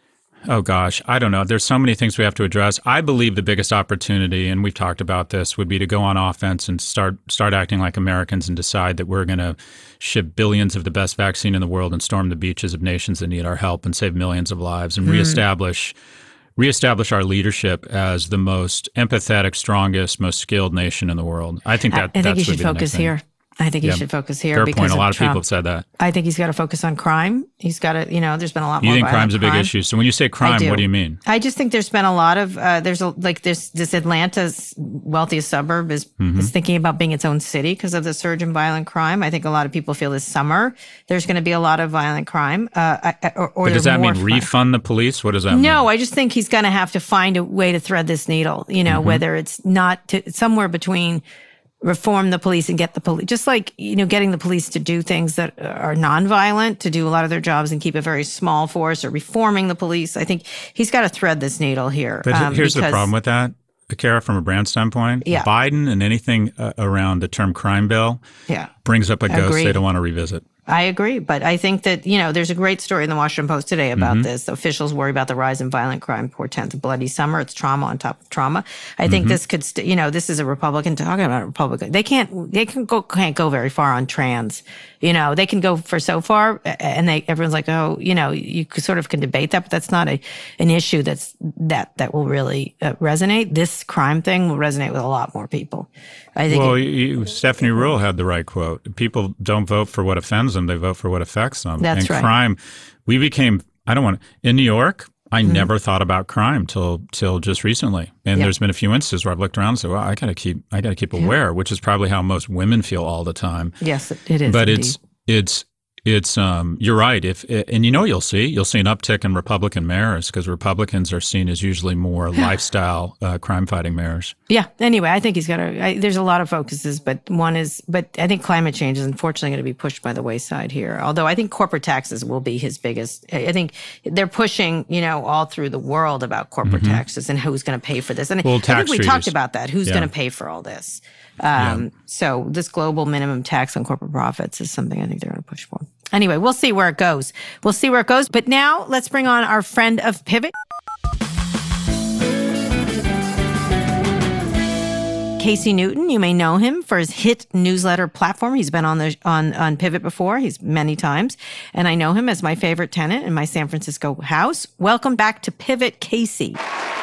Oh, gosh, I don't know. There's so many things we have to address. I believe the biggest opportunity, and we've talked about this, would be to go on offense and start start acting like Americans and decide that we're going to ship billions of the best vaccine in the world and storm the beaches of nations that need our help and save millions of lives and mm. reestablish reestablish our leadership as the most empathetic, strongest, most skilled nation in the world. I think that I, I think that's you should focus here. I think he yeah. should focus here. Fair because point. A lot of, of Trump. people have said that. I think he's got to focus on crime. He's got to, you know, there's been a lot more. You think crime's a big crime. issue? So when you say crime, do. what do you mean? I just think there's been a lot of, uh, there's a, like this, this Atlanta's wealthiest suburb is, mm-hmm. is thinking about being its own city because of the surge in violent crime. I think a lot of people feel this summer there's going to be a lot of violent crime. Uh, or, or but does that mean fun. refund the police? What does that no, mean? No, I just think he's going to have to find a way to thread this needle, you know, mm-hmm. whether it's not to, somewhere between reform the police and get the police, just like, you know, getting the police to do things that are nonviolent, to do a lot of their jobs and keep a very small force, or reforming the police. I think he's got to thread this needle here. But um, here's because, the problem with that, Kara, from a brand standpoint. Yeah. Biden and anything uh, around the term crime bill yeah. brings up a ghost Agreed. they don't want to revisit. I agree. But I think that, you know, there's a great story in the Washington Post today about mm-hmm. this. Officials worry about the rise in violent crime, portents a bloody summer. It's trauma on top of trauma. I think mm-hmm. this could, st- you know, this is a Republican talking about a Republican. They can't, they can go, can't go very far on trans. You know, they can go for so far, and they everyone's like, oh, you know, you sort of can debate that, but that's not a an issue that's that that will really uh, resonate. This crime thing will resonate with a lot more people. I think. Well, it, you, Stephanie Ruhle had the right quote. People don't vote for what offends them; they vote for what affects them. That's and right. Crime, we became. I don't want in New York. I mm-hmm. never thought about crime till till just recently, and yep. there's been a few instances where I've looked around and said, "Well, I got to keep, I got to keep aware," yep. which is probably how most women feel all the time. Yes, it is. But indeed. it's it's it's um, you're right. If and you know you'll see you'll see an uptick in Republican mayors because Republicans are seen as usually more lifestyle uh, crime fighting mayors. Yeah. Anyway, I think he's got to. There's a lot of focuses, but one is, but I think climate change is unfortunately going to be pushed by the wayside here. Although I think corporate taxes will be his biggest. I think they're pushing, you know, all through the world about corporate mm-hmm. taxes and who's going to pay for this. And well, I think we treaties. talked about that. Who's yeah. going to pay for all this? Um, yeah. So this global minimum tax on corporate profits is something I think they're going to push for. Anyway, we'll see where it goes. We'll see where it goes. But now let's bring on our friend of Pivot, Casey Newton. You may know him for his hit newsletter platform. He's been on the on on Pivot before. He's many times, and I know him as my favorite tenant in my San Francisco house. Welcome back to Pivot, Casey.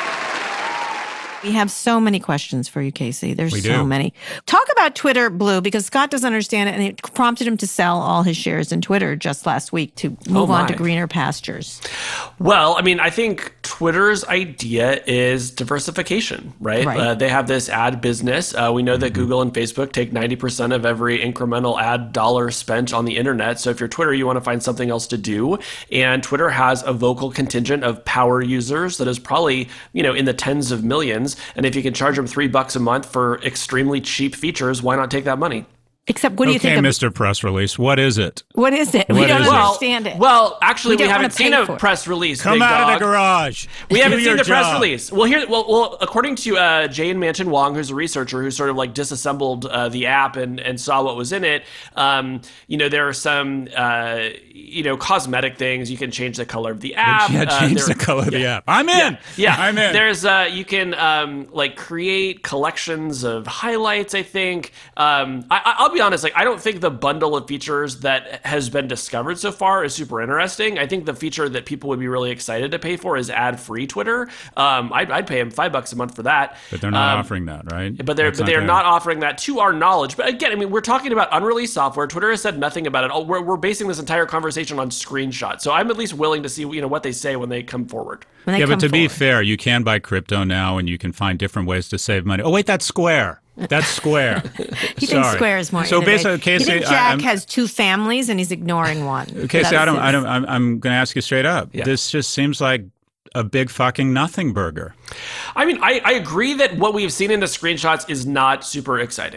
We have so many questions for you, Casey. There's we so do. many. Talk about Twitter Blue, because Scott doesn't understand it, and it prompted him to sell all his shares in Twitter just last week to move oh on to greener pastures. Well, I mean, I think Twitter's idea is diversification, right? right. Uh, they have this ad business. Uh, we know that Google and Facebook take ninety percent of every incremental ad dollar spent on the internet. So if you're Twitter, you want to find something else to do. And Twitter has a vocal contingent of power users that is probably, you know, in the tens of millions. And if you can charge them three bucks a month for extremely cheap features, why not take that money? Except, what do okay, you think of Mister Press Release? What is it? What is it? What we don't is it? understand it. Well, actually, we, we haven't seen a for press release. Come Big out dog. of the garage. We Do haven't seen your the press job. release. Well, here, well, well, according to uh, Jane Manchin Wong, who's a researcher who sort of like disassembled uh, the app and, and saw what was in it. Um, you know, there are some, uh, you know, cosmetic things. You can change the color of the app. Yeah, uh, change there, the color of the yeah. app. I'm in. Yeah, yeah. I'm in. There's, uh, you can um, like create collections of highlights. I think. Um, I, I'll be honest. Like, I don't think the bundle of features that has been discovered so far is super interesting. I think the feature that people would be really excited to pay for is ad-free Twitter. Um, I'd, I'd pay them five bucks a month for that. But they're not um, offering that, right? But they're That's but not they're good. not offering that to our knowledge. But again, I mean, we're talking about unreleased software. Twitter has said nothing about it. Oh, we're we're basing this entire conversation on screenshots. So I'm at least willing to see, you know, what they say when they come forward. When they yeah, come but to be forward. fair, you can buy crypto now, and you can find different ways to save money. Oh, wait, that's Square. That's Square. He Sorry. thinks Square is more So innovative. basically, Casey, he thinks I- Jack I'm- has two families and he's ignoring one. Casey, That's I don't, I his- don't, I'm, I'm going to ask you straight up. Yeah. This just seems like a big fucking nothing burger. I mean, I, I agree that what we've seen in the screenshots is not super exciting.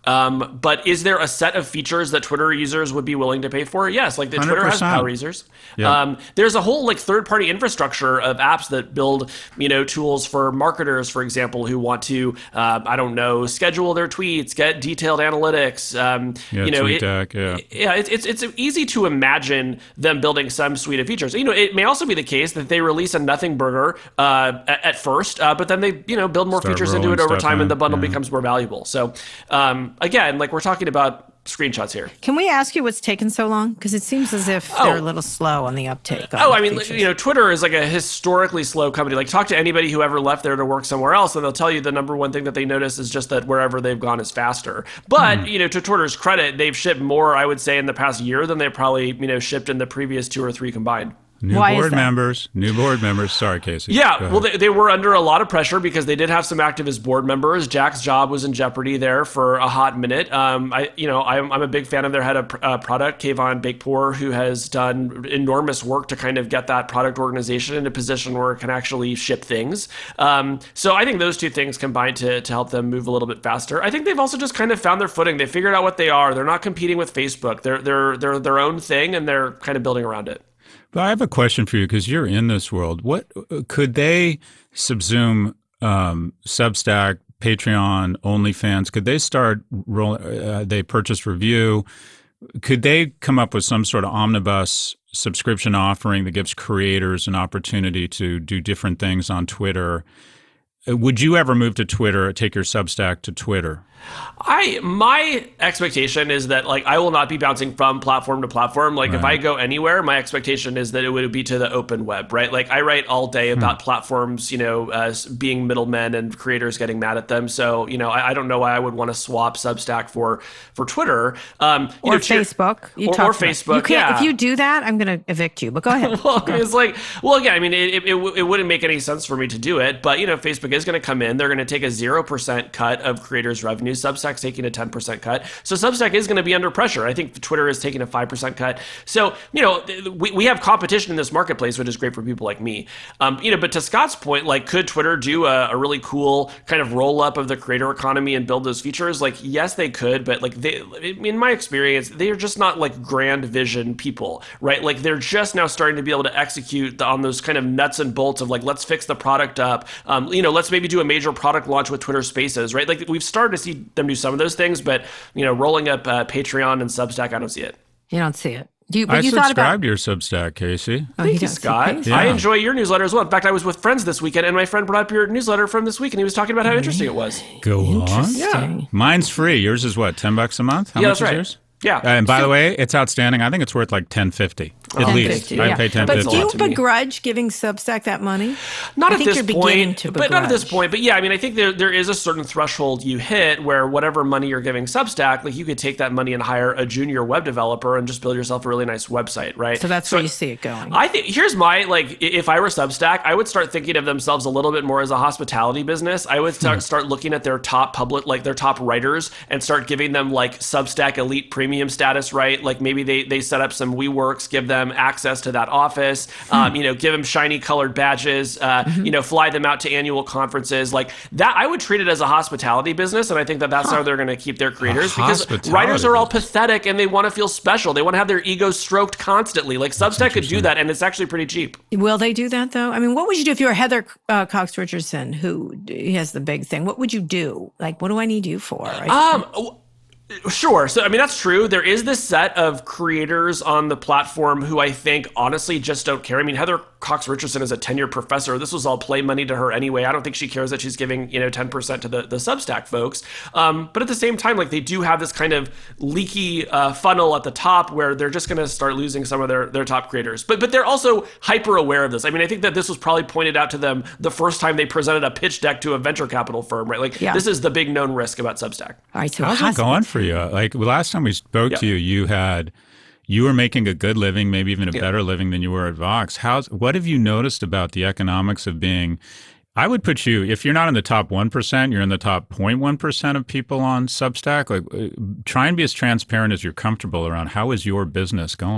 Um, but is there a set of features that Twitter users would be willing to pay for? Yes, like the Twitter has power users. Yeah. Um, there's a whole like third-party infrastructure of apps that build, you know, tools for marketers, for example, who want to, uh, I don't know, schedule their tweets, get detailed analytics. Um, yeah, you know, TweetDeck, yeah, yeah, it's it's it's easy to imagine them building some suite of features. You know, it may also be the case that they release a nothing burger uh, at, at first, uh, but then they, you know, build more Start features into it over time, in, and the bundle yeah. becomes more valuable. So, um, again, like we're talking about screenshots here. Can we ask you what's taken so long? Because it seems as if Oh. they're a little slow on the uptake. On Oh, I mean, features. you know, Twitter is like a historically slow company. Like, talk to anybody who ever left there to work somewhere else, and they'll tell you the number one thing that they notice is just that wherever they've gone is faster. But, mm. you know, to Twitter's credit, they've shipped more, I would say, in the past year than they probably, you know, shipped in the previous two or three combined. New Why is board that? members, new board members. Sorry, Casey. Yeah, well, they, they were under a lot of pressure because they did have some activist board members. Jack's job was in jeopardy there for a hot minute. Um, I, you know, I'm, I'm a big fan of their head of uh, product, Kayvon Beikpour, who has done enormous work to kind of get that product organization in a position where it can actually ship things. Um, so I think those two things combined to to help them move a little bit faster. I think they've also just kind of found their footing. They figured out what they are. They're not competing with Facebook. They're they're they're their own thing, and they're kind of building around it. But I have a question for you because you're in this world. What could they subsume um, Substack, Patreon, OnlyFans? Could they start rolling? Uh, they purchase Review. Could they come up with some sort of omnibus subscription offering that gives creators an opportunity to do different things on Twitter? Would you ever move to Twitter, take your Substack to Twitter? I my expectation is that like I will not be bouncing from platform to platform. Like right. if I go anywhere, my expectation is that it would be to the open web, right? Like I write all day about hmm. platforms, you know, uh, being middlemen and creators getting mad at them. So you know, I, I don't know why I would want to swap Substack for for Twitter um, you or know, Facebook. You or, or Facebook. You can't, yeah. If you do that, I'm going to evict you. But go ahead. well, it's like well, again, I mean, it, it it wouldn't make any sense for me to do it. But you know, Facebook is going to come in. They're going to take a zero percent cut of creators' revenue. Substack's taking a ten percent cut. So Substack is going to be under pressure. I think Twitter is taking a five percent cut. So, you know, we, we have competition in this marketplace, which is great for people like me. Um, you know, but to Scott's point, like, could Twitter do a, a really cool kind of roll up of the creator economy and build those features? Like, yes, they could, but like they, in my experience, they are just not like grand vision people, right? Like they're just now starting to be able to execute on those kind of nuts and bolts of like, let's fix the product up. Um, you know, let's maybe do a major product launch with Twitter Spaces, right? Like we've started to see them do some of those things, but you know, rolling up uh, Patreon and Substack, I don't see it. You don't see it. Do you, but I you subscribed thought about to your Substack, Casey. Oh, Thank you, Scott. Yeah. I enjoy your newsletter as well. In fact, I was with friends this weekend, and my friend brought up your newsletter from this week, and he was talking about how interesting it was. Go on. Yeah. Mine's free. Yours is what, ten bucks a month? How yeah, much that's right. is yours? Yeah. Uh, and by the way, it's outstanding. I think it's worth like ten fifty at ten least. fifty, I yeah. pay ten But fifty. do you begrudge giving Substack that money? Not I at think this you're beginning point, to but not at this begrudge. point. But yeah, I mean, I think there there is a certain threshold you hit where whatever money you're giving Substack, like you could take that money and hire a junior web developer and just build yourself a really nice website, right? So that's so where you see it going. I think here's my like, if I were Substack, I would start thinking of themselves a little bit more as a hospitality business. I would start start looking at their top public, like their top writers, and start giving them like Substack Elite Premium status, right? Like maybe they they set up some WeWorks, give them access to that office, um, you know, give them shiny colored badges, uh, mm-hmm. you know, fly them out to annual conferences like that. I would treat it as a hospitality business, and I think that that's huh. how they're going to keep their creators a because writers are all pathetic and they want to feel special. They want to have their ego stroked constantly. Like Substack could do that, and it's actually pretty cheap. Will they do that though? I mean, what would you do if you were Heather uh, Cox Richardson, who has the big thing? What would you do? Like, what do I need you for? Right? Um. Sure. So, I mean, that's true. There is this set of creators on the platform who I think honestly just don't care. I mean, Heather Cox Richardson is a tenured professor. This was all play money to her anyway. I don't think she cares that she's giving, you know, ten percent to the, the Substack folks. Um, but at the same time, like they do have this kind of leaky uh, funnel at the top where they're just going to start losing some of their, their top creators. But but they're also hyper aware of this. I mean, I think that this was probably pointed out to them the first time they presented a pitch deck to a venture capital firm, right? Like yeah. this is the big known risk about Substack. All right, so how's it going for you? Like last time we spoke yeah. to you, you had you were making a good living, maybe even a yeah. better living than you were at Vox. How's what have you noticed about the economics of being? I would put you, if you're not in the top one percent, you're in the top zero point one percent of people on Substack. Like, try and be as transparent as you're comfortable around how is your business going.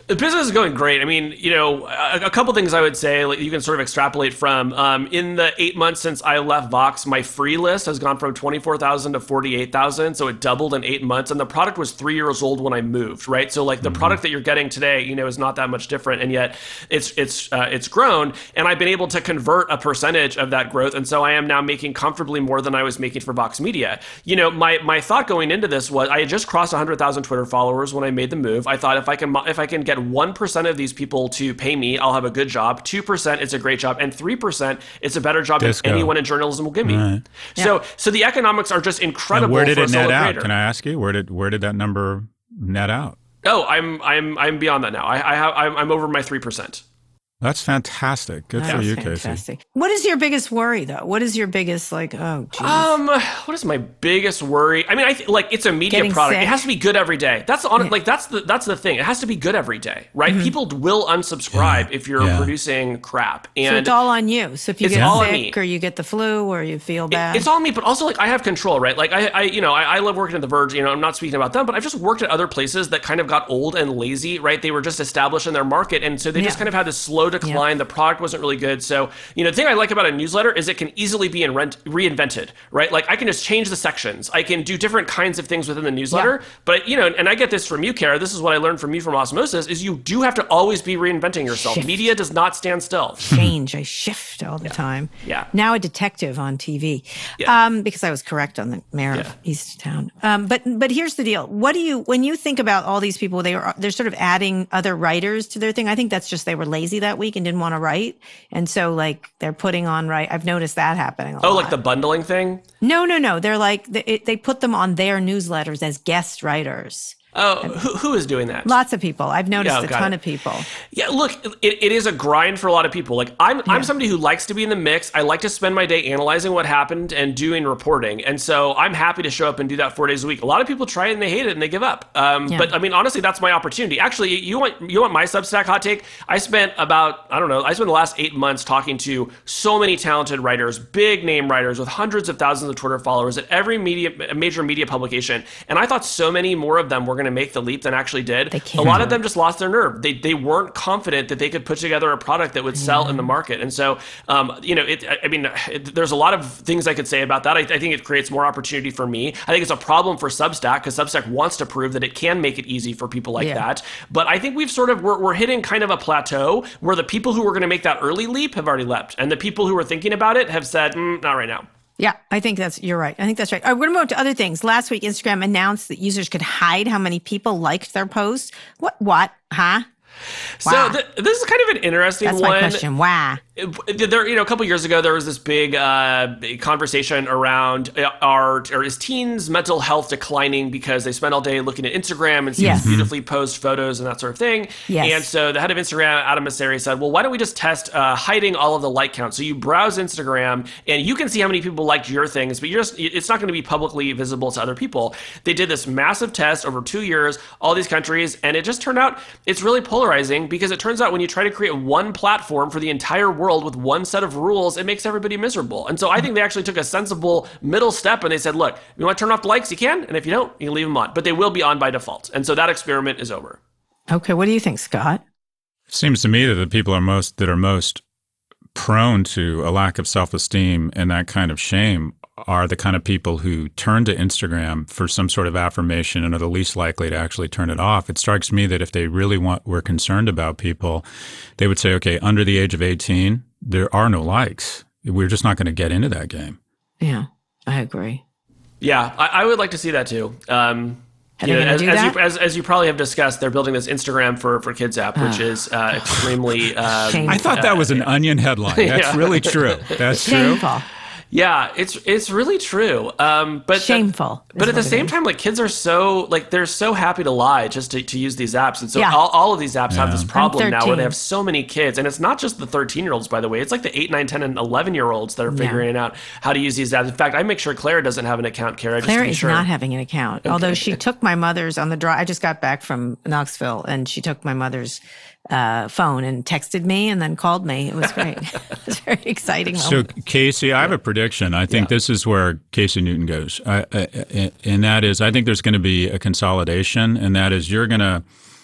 The business is going great. I mean, you know, a, a couple things I would say, like you can sort of extrapolate from. Um, in the eight months since I left Vox, my free list has gone from twenty-four thousand to forty-eight thousand. So it doubled in eight months. And the product was three years old when I moved, right? So like the mm-hmm. product that you're getting today, you know, is not that much different. And yet it's it's uh, it's grown. And I've been able to convert a percentage of that growth. And so I am now making comfortably more than I was making for Vox Media. You know, my my thought going into this was I had just crossed one hundred thousand Twitter followers when I made the move. I thought if I can if I can get one percent of these people to pay me, I'll have a good job. two percent, it's a great job. And three percent, it's a better job Disco. than anyone in journalism will give me. Right. So yeah. so the economics are just incredible. And where did for it a net solo out? creator. Can I ask you? Where did where did that number net out? Oh, I'm I'm I'm beyond that now. I, I have I'm, I'm over my three percent. That's fantastic. Good That's for you, fantastic. Casey. What is your biggest worry, though? What is your biggest, like, oh, geez. Um, what is my biggest worry? I mean, I th- like it's a media Getting product. sick. It has to be good every day. That's the on- Yeah. like that's the that's the thing. It has to be good every day, right? Mm-hmm. People will unsubscribe Yeah. if you're Yeah. producing crap, So and it's all on you. So if you It's get all on me. sick or you get the flu or you feel bad. It- it's all me, but also like I have control, right? Like I, I you know, I, I love working at The Verge. You know, I'm not speaking about them, but I've just worked at other places that kind of got old and lazy, right? They were just established in their market, and so they just Yeah. kind of had this slow decline. The product wasn't really good. So, you know, the thing I like about a newsletter is it can easily be in rent- reinvented, right? Like I can just change the sections. I can do different kinds of things within the newsletter. Yeah. But, you know, and I get this from you, Kara. This is what I learned from you from Osmosis is you do have to always be reinventing yourself. Shift. Media does not stand still. Change. I shift all the time. Yeah. Now a detective on T V. Yeah. Um, because I was correct on the mayor Yeah. of East Town. Um, but but here's the deal. What do you when you think about all these people, they are they're sort of adding other writers to their thing. I think that's just they were lazy that week and didn't want to write. And so like they're putting on right. I've noticed that happening a Oh, lot. like the bundling thing? No, no, no. They're like they, it, they put them on their newsletters as guest writers. Oh, who, who is doing that? Lots of people. I've noticed Yeah, a got ton it. of people. Yeah, look, it, it is a grind for a lot of people. Like I'm Yeah. I'm somebody who likes to be in the mix. I like to spend my day analyzing what happened and doing reporting. And so I'm happy to show up and do that four days a week. A lot of people try it and they hate it and they give up. Um, Yeah. But I mean, honestly, that's my opportunity. Actually, you want you want my Substack hot take? I spent about, I don't know, I spent the last eight months talking to so many talented writers, big name writers with hundreds of thousands of Twitter followers at every media, major media publication. And I thought so many more of them were going to make the leap than actually did. They A can't. lot of them just lost their nerve. They they weren't confident that they could put together a product that would sell in the market. And so, um, you know, it, I mean, it, there's a lot of things I could say about that. I, I think it creates more opportunity for me. I think it's a problem for Substack because Substack wants to prove that it can make it easy for people like Yeah. that. But I think we've sort of, we're, we're hitting kind of a plateau where the people who were going to make that early leap have already leapt. And the people who were thinking about it have said, mm, not right now. Yeah, I think that's, you're right. I think that's right. All right, we're going to move on to other things. Last week, Instagram announced that users could hide how many people liked their posts. What? What? Huh? So Wow. th- this is kind of an interesting That's one. my question. Why? There, you know, a couple years ago, there was this big uh, conversation around uh, are or is teens' mental health declining because they spend all day looking at Instagram and see Yes. these beautifully posed photos and that sort of thing. Yes. And so the head of Instagram, Adam Mosseri, said, "Well, why don't we just test uh, hiding all of the like counts? So you browse Instagram and you can see how many people liked your things, but you're just it's not going to be publicly visible to other people." They did this massive test over two years, all these countries, and it just turned out it's really polarizing because it turns out when you try to create one platform for the entire world with one set of rules, it makes everybody miserable. And so I think they actually took a sensible middle step and they said, look, you want to turn off the likes, you can. And if you don't, you can leave them on. But they will be on by default. And so that experiment is over. Okay, what do you think, Scott? It seems to me that the people are most that are most prone to a lack of self-esteem and that kind of shame are the kind of people who turn to Instagram for some sort of affirmation and are the least likely to actually turn it off. It strikes me that if they really want, were concerned about people, they would say, okay, under the age of eighteen, there are no likes. We're just not going to get into that game. Yeah, I agree. Yeah, I, I would like to see that too. Um, Are you they know, gonna as, do as, that? you, as, as you probably have discussed, they're building this Instagram for, for kids app, which is uh, extremely... Um, Shameful. I thought that was an Onion headline. That's Yeah. really true. That's true. Shameful. Yeah, it's it's really true. Um, but Shameful is But at the what it same is. time, like kids are so like they're so happy to lie just to, to use these apps, and so Yeah. all, all of these apps have this Yeah. problem now where thirteen. they have so many kids, and it's not just the thirteen year olds, by the way. It's like the eight, nine, ten, and eleven year olds that are figuring out how to use these apps. In fact, I make sure Claire doesn't have an account, Kara. Just Claire to be is sure. not having an account, although she took my mother's on the drive. I just got back from Knoxville, and she took my mother's uh, phone and texted me, and then called me. It was great. It was a very exciting. So, moment. Casey, I have a prediction. I think this is where Casey Newton goes. I, I, and that is, I think there's going to be a consolidation, and that is you're going to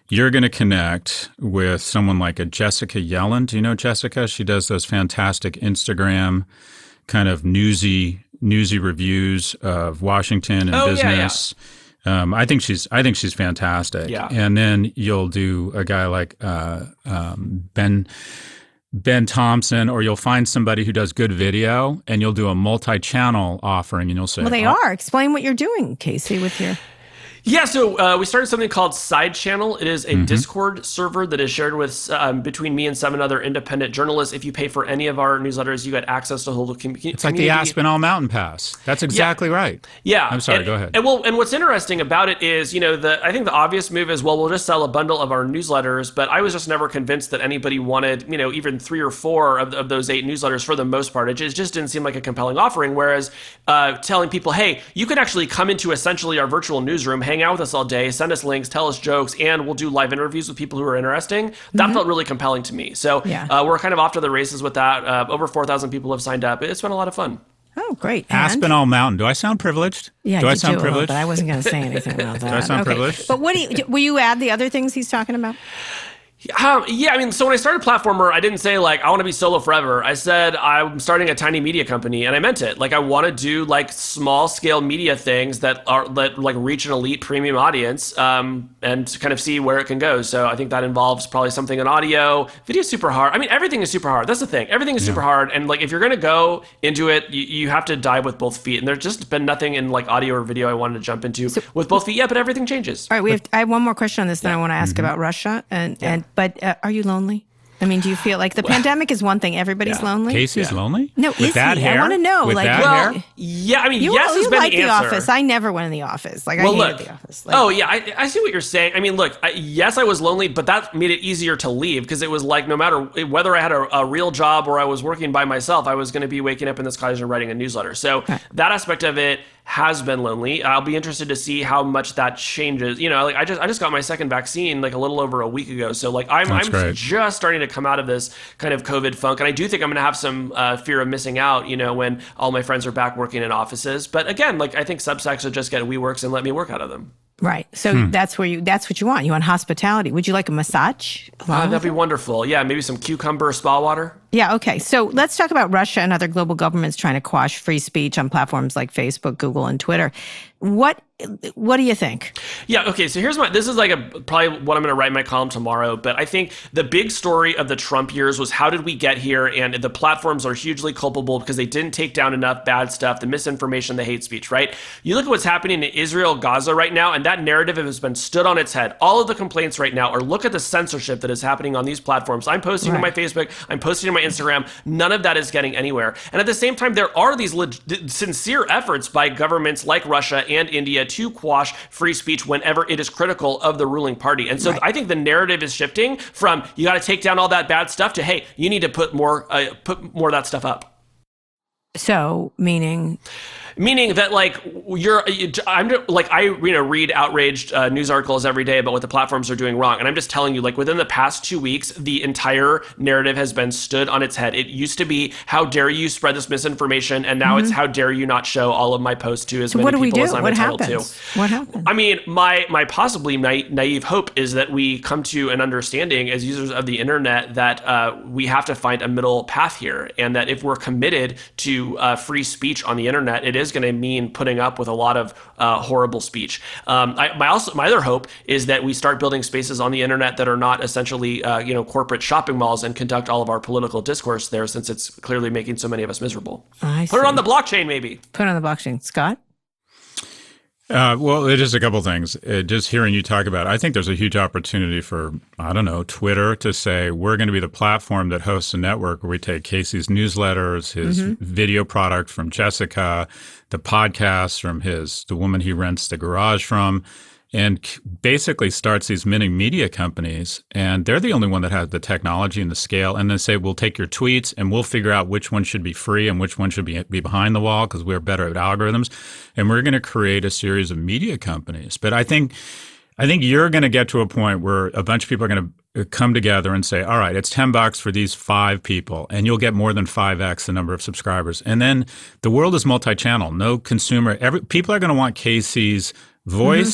you're going to connect with someone like a Jessica Yellen. Do you know Jessica? She does those fantastic Instagram kind of newsy newsy reviews of Washington and oh, business. Yeah, yeah. Um, I think she's I think she's fantastic. Yeah. And then you'll do a guy like uh, um, Ben Ben Thompson, or you'll find somebody who does good video, and you'll do a multi-channel offering, and you'll say, well, they oh, are. Explain what you're doing, Casey, with your... Yeah, so uh, we started something called Side Channel. It is a mm-hmm. Discord server that is shared with um, between me and seven other independent journalists. If you pay for any of our newsletters, you get access to the whole community. It's like the Aspinall Mountain Pass. That's exactly yeah. right. Yeah. I'm sorry, and, go ahead. And well, and what's interesting about it is, you know, the I think the obvious move is, well, we'll just sell a bundle of our newsletters, but I was just never convinced that anybody wanted, you know, even three or four of, of those eight newsletters for the most part. It just, it just didn't seem like a compelling offering, whereas uh, telling people, hey, you can actually come into essentially our virtual newsroom, hang out with us all day, send us links, tell us jokes, and we'll do live interviews with people who are interesting. That mm-hmm. felt really compelling to me. So yeah. uh, we're kind of off to the races with that. Uh, over four thousand people have signed up. It's been a lot of fun. Oh, great. And? Aspinall Mountain. Do I sound privileged? Yeah, do you I sound do privileged? But I wasn't going to say anything about that. Do I sound okay. privileged? But what do you, will you add the other things he's talking about? Um, yeah, I mean, so when I started Platformer, I didn't say like, I want to be solo forever. I said, I'm starting a tiny media company, and I meant it. Like, I want to do like small scale media things that are that like reach an elite premium audience, um, and kind of see where it can go. So I think that involves probably something in audio. Video is super hard. I mean, everything is super hard. That's the thing. Everything is yeah. super hard. And like, if you're going to go into it, you, you have to dive with both feet. And there's just been nothing in like audio or video I wanted to jump into so, with both feet. Yeah, but everything changes. All right, we have. I have one more question on this. Then yeah. I want to ask mm-hmm. about Russia and yeah. and. But uh, are you lonely? I mean, do you feel like the well, pandemic is one thing? Everybody's yeah. lonely. Casey's yeah. lonely? No, with is that he? hair? I want to know. With like, that well, hair? Yeah, I mean, you, yes you has been like the, the answer. Office. I never went in the Office. Like, well, I hated look, the Office. Like, oh, yeah, I, I see what you're saying. I mean, look, I, yes, I was lonely, but that made it easier to leave because it was like no matter whether I had a, a real job or I was working by myself, I was going to be waking up in this college and writing a newsletter. So right. that aspect of it has been lonely. I'll be interested to see how much that changes. You know, like I just I just got my second vaccine like a little over a week ago. So like I'm That's I'm great. just starting to come out of this kind of COVID funk. And I do think I'm going to have some uh, fear of missing out, you know, when all my friends are back working in offices. But again, like I think Substack should just get WeWorks and let me work out of them. Right. So hmm. that's where you, that's what you want. You want hospitality. Would you like a massage? Uh, that'd be wonderful. Yeah. Maybe some cucumber spa water. Yeah. Okay. So let's talk about Russia and other global governments trying to quash free speech on platforms like Facebook, Google, and Twitter. What What do you think? Yeah. Okay. So here's my. This is like a probably what I'm going to write in my column tomorrow. But I think the big story of the Trump years was how did we get here? And the platforms are hugely culpable because they didn't take down enough bad stuff, the misinformation, the hate speech. Right. You look at what's happening in Israel, Gaza right now, and that narrative has been stood on its head. All of the complaints right now are look at the censorship that is happening on these platforms. I'm posting right. on my Facebook. I'm posting on my Instagram. None of that is getting anywhere. And at the same time, there are these leg- sincere efforts by governments like Russia and India to quash free speech whenever it is critical of the ruling party. And so right. I think the narrative is shifting from you got to take down all that bad stuff to, hey, you need to put more uh, put more of that stuff up. So, meaning... Meaning that like you're, I'm like I you know read outraged uh, news articles every day about what the platforms are doing wrong, and I'm just telling you like within the past two weeks, the entire narrative has been stood on its head. It used to be how dare you spread this misinformation, and now mm-hmm. it's how dare you not show all of my posts to as so many people do? as I'm what entitled happens? to. What happens? I mean, my my possibly na- naive hope is that we come to an understanding as users of the internet that uh, we have to find a middle path here, and that if we're committed to uh, free speech on the internet, it is going to mean putting up with a lot of uh, horrible speech. Um, I, my also my other hope is that we start building spaces on the internet that are not essentially uh, you know corporate shopping malls and conduct all of our political discourse there, since it's clearly making so many of us miserable. I Put see. it on the blockchain, maybe. Put it on the blockchain, Scott. Uh, well, it is a couple things. Uh, just hearing you talk about it, I think there's a huge opportunity for, I don't know, Twitter to say, we're going to be the platform that hosts a network where we take Casey's newsletters, his mm-hmm. video product from Jessica, the podcast from his, the woman he rents the garage from, and basically starts these mini media companies. And they're the only one that has the technology and the scale. And then say, we'll take your tweets and we'll figure out which one should be free and which one should be, be behind the wall because we're better at algorithms. And we're going to create a series of media companies. But I think I think you're going to get to a point where a bunch of people are going to come together and say, all right, it's ten bucks for these five people, and you'll get more than five x the number of subscribers. And then the world is multi-channel. No consumer. Every, people are going to want Casey's voice, mm-hmm.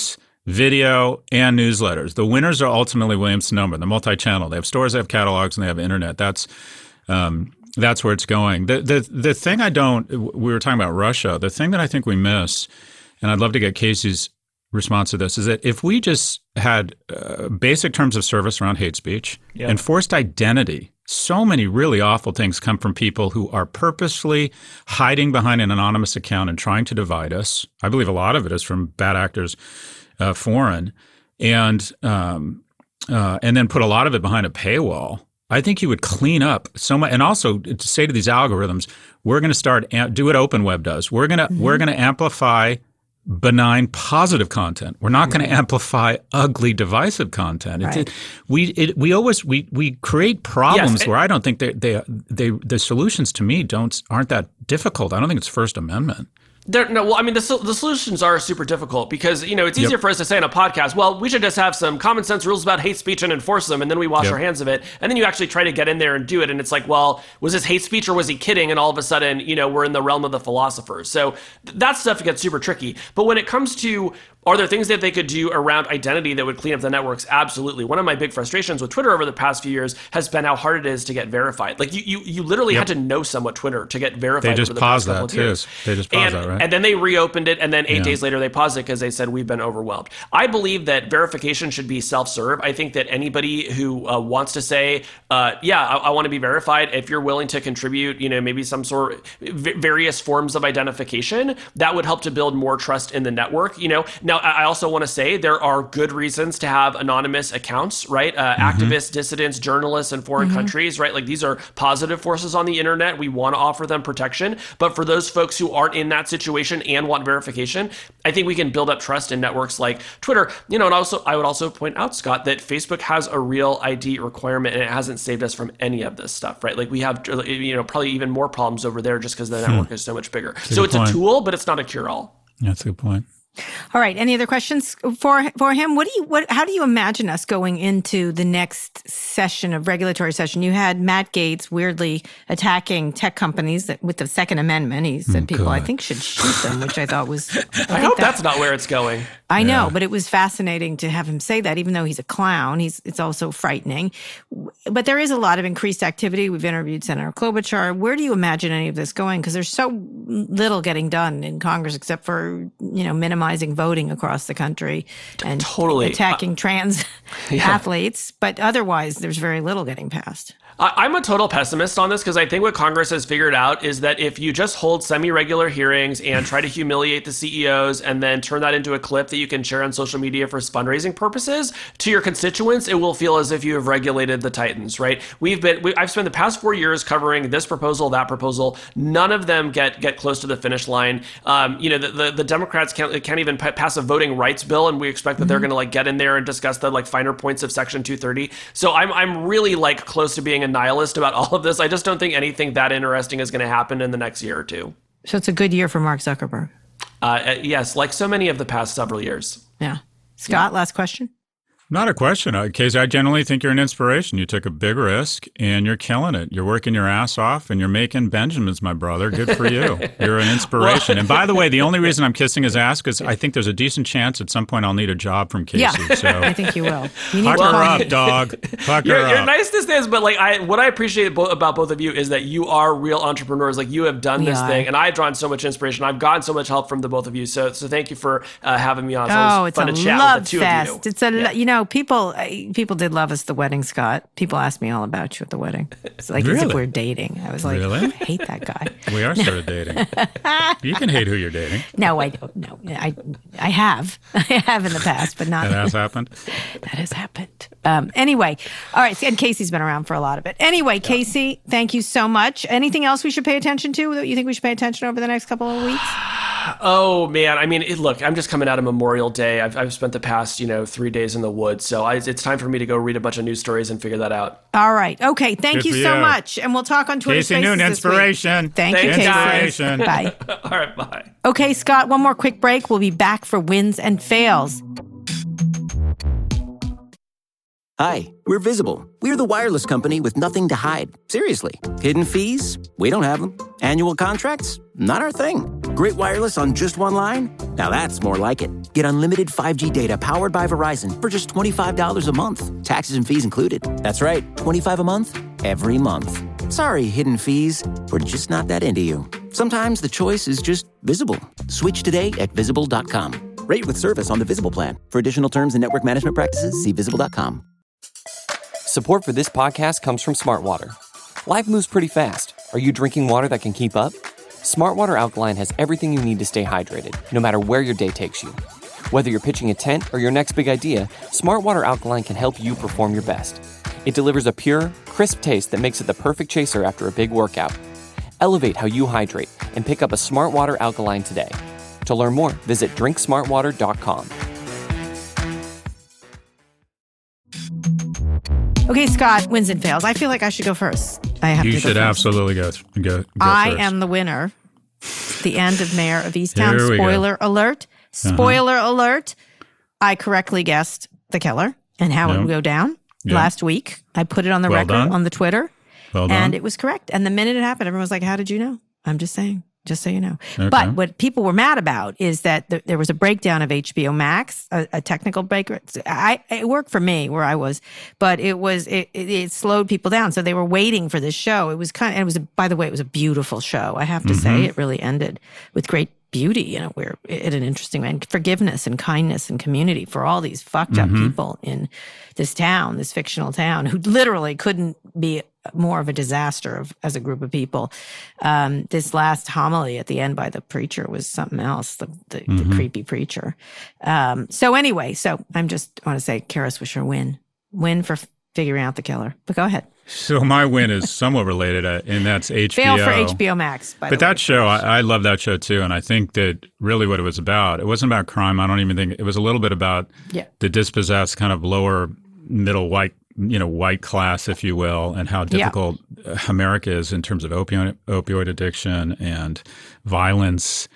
video, and newsletters. The winners are ultimately Williams-Sonoma. They're multi-channel. They have stores, they have catalogs, and they have internet. That's um, that's where it's going. The the the thing I don't. We were talking about Russia. The thing that I think we miss, and I'd love to get Casey's response to this, is that if we just had uh, basic terms of service around hate speech, yep. enforced identity. So many really awful things come from people who are purposely hiding behind an anonymous account and trying to divide us. I believe a lot of it is from bad actors, uh, foreign, and um, uh, and then put a lot of it behind a paywall. I think you would clean up so much, and also to say to these algorithms, we're going to start do what Open Web does. We're going to mm-hmm. we're going to amplify benign, positive content. We're not going to amplify ugly, divisive content. Right. It, we it, we always we we create problems yes, it, where I don't think they they they the solutions to me don't aren't that difficult. I don't think it's First Amendment. There, no, well, I mean, the, the solutions are super difficult because, you know, it's easier yep. for us to say on a podcast, well, we should just have some common sense rules about hate speech and enforce them, and then we wash yep. our hands of it. And then you actually try to get in there and do it, and it's like, well, was this hate speech or was he kidding? And all of a sudden, you know, we're in the realm of the philosophers. So th- that stuff gets super tricky. But when it comes to, are there things that they could do around identity that would clean up the networks? Absolutely. One of my big frustrations with Twitter over the past few years has been how hard it is to get verified. Like, you you, you literally yep. had to know someone Twitter to get verified. They just over the paused past that, too. Years. They just paused and, that, right? And then they reopened it, and then eight yeah. days later they paused it because they said we've been overwhelmed. I believe that verification should be self-serve. I think that anybody who uh, wants to say, uh, yeah, I, I want to be verified, if you're willing to contribute, you know, maybe some sort of v- various forms of identification, that would help to build more trust in the network. You know, now I also want to say there are good reasons to have anonymous accounts, right? Uh, mm-hmm. Activists, dissidents, journalists in foreign mm-hmm. countries, right? Like, these are positive forces on the internet. We want to offer them protection. But for those folks who aren't in that situation and want verification, I think we can build up trust in networks like Twitter. You know, and also I would also point out, Scott, that Facebook has a real I D requirement, and it hasn't saved us from any of this stuff, right? Like, we have, you know, probably even more problems over there just because the network hmm. is so much bigger. That's so it's point. a tool, but it's not a cure-all. That's a good point. All right. Any other questions for for him? What do you what? How do you imagine us going into the next session of regulatory session? You had Matt Gaetz weirdly attacking tech companies that, with the Second Amendment. He said oh, people, God. I think, should shoot them, which I thought was. I, I hope that, that's not where it's going. I yeah. know, but it was fascinating to have him say that. Even though he's a clown, he's it's also frightening. But there is a lot of increased activity. We've interviewed Senator Klobuchar. Where do you imagine any of this going? Because there's so little getting done in Congress except for, you know, minimizing voting across the country and totally. attacking uh, trans yeah. athletes. But otherwise, there's very little getting passed. I'm a total pessimist on this because I think what Congress has figured out is that if you just hold semi-regular hearings and try to humiliate the C E Os and then turn that into a clip that you can share on social media for fundraising purposes to your constituents, it will feel as if you have regulated the titans, right? We've been, we, I've spent the past four years covering this proposal, that proposal. None of them get get close to the finish line. Um, you know, the, the, the Democrats can't can't even p- pass a voting rights bill, and we expect that mm-hmm. they're going to like get in there and discuss the like finer points of Section two thirty. So I'm I'm really like close to being a nihilist about all of this. I just don't think anything that interesting is going to happen in the next year or two. So it's a good year for Mark Zuckerberg. Uh, yes, like so many of the past several years. Yeah. Scott, yeah. last question. Not a question, uh, Casey. I generally think you're an inspiration. You took a big risk, and you're killing it. You're working your ass off, and you're making Benjamins, my brother. Good for you. You're an inspiration. And by the way, the only reason I'm kissing his ass is I think there's a decent chance at some point I'll need a job from Casey. Yeah, so. I think you will. You need Pucker to up, me. dog. Pucker you're, up. You're nice to this, but like I, what I appreciate bo- about both of you is that you are real entrepreneurs. Like, you have done we this are. thing, and I've drawn so much inspiration. I've gotten so much help from the both of you. So, so thank you for uh, having me on. It's oh, it's fun a to chat love with the two fest. of you. It's a, yeah. you know, people. People did love us at the wedding, Scott. People asked me all about you at the wedding. It's like really? as if we we're dating. I was like, really? I hate that guy. We are started dating. You can hate who you're dating. No, I don't. No, I I have. I have in the past, but not. That has happened? That has happened. Um, anyway, all right. And Casey's been around for a lot of it. Anyway, yeah. Casey, thank you so much. Anything else we should pay attention to that you think we should pay attention over the next couple of weeks? Oh, man. I mean, it, look, I'm just coming out of Memorial Day. I've, I've spent the past, you know, three days in the woods. So I, it's time for me to go read a bunch of news stories and figure that out. All right. Okay. Thank Good you so you. much. And we'll talk on Twitter Casey Spaces Noon, this inspiration. Week. Thank Thanks, you, Casey. Inspiration. Bye. All right. Bye. Okay, Scott, one more quick break. We'll be back for Wins and Fails. Hi, we're Visible. We're the wireless company with nothing to hide. Seriously. Hidden fees? We don't have them. Annual contracts? Not our thing. Great wireless on just one line? Now that's more like it. Get unlimited five G data powered by Verizon for just twenty-five dollars a month. Taxes and fees included. That's right, twenty-five dollars a month, every month. Sorry, hidden fees. We're just not that into you. Sometimes the choice is just Visible. Switch today at visible dot com. Rate with service on the Visible plan. For additional terms and network management practices, see visible dot com. Support for this podcast comes from Smartwater. Life moves pretty fast. Are you drinking water that can keep up? Smartwater Alkaline has everything you need to stay hydrated, no matter where your day takes you. Whether you're pitching a tent or your next big idea, Smartwater Alkaline can help you perform your best. It delivers a pure, crisp taste that makes it the perfect chaser after a big workout. Elevate how you hydrate and pick up a Smartwater Alkaline today. To learn more, visit drink smartwater dot com. Okay, Scott, wins and fails. I feel like I should go first. I have you to should go first. absolutely go, go, go I first. am the winner. The end of Mayor of Easttown. Here we Spoiler go. alert. Spoiler uh-huh. alert. I correctly guessed the killer and how yep. it would go down yep. last week. I put it on the well record done. on the Twitter. Well done. And it was correct. And the minute it happened, everyone was like, how did you know? I'm just saying. Just so you know. Okay. But what people were mad about is that th- there was a breakdown of H B O Max, a, a technical break. I, it worked for me where I was, but it was it, it, it slowed people down. So they were waiting for this show. It was kind of, it was, a, by the way, it was a beautiful show. I have to mm-hmm. say, it really ended with great beauty, you know, where in an interesting way, and forgiveness and kindness and community for all these fucked up mm-hmm. people in this town, this fictional town, who literally couldn't be more of a disaster of, as a group of people. Um, this last homily at the end by the preacher was something else, the, the, mm-hmm. the creepy preacher. Um, so anyway, so I'm just want to say, Kara Swisher, win. Win for f- figuring out the killer. But go ahead. So my win is somewhat related, uh, and that's H B O. Fail for H B O Max, by But the that way. show, I, I love that show too, and I think that really what it was about, it wasn't about crime. I don't even think, it was a little bit about yeah. the dispossessed kind of lower middle white, you know, white class, if you will, and how difficult yeah. America is in terms of opioid, opioid addiction and violence,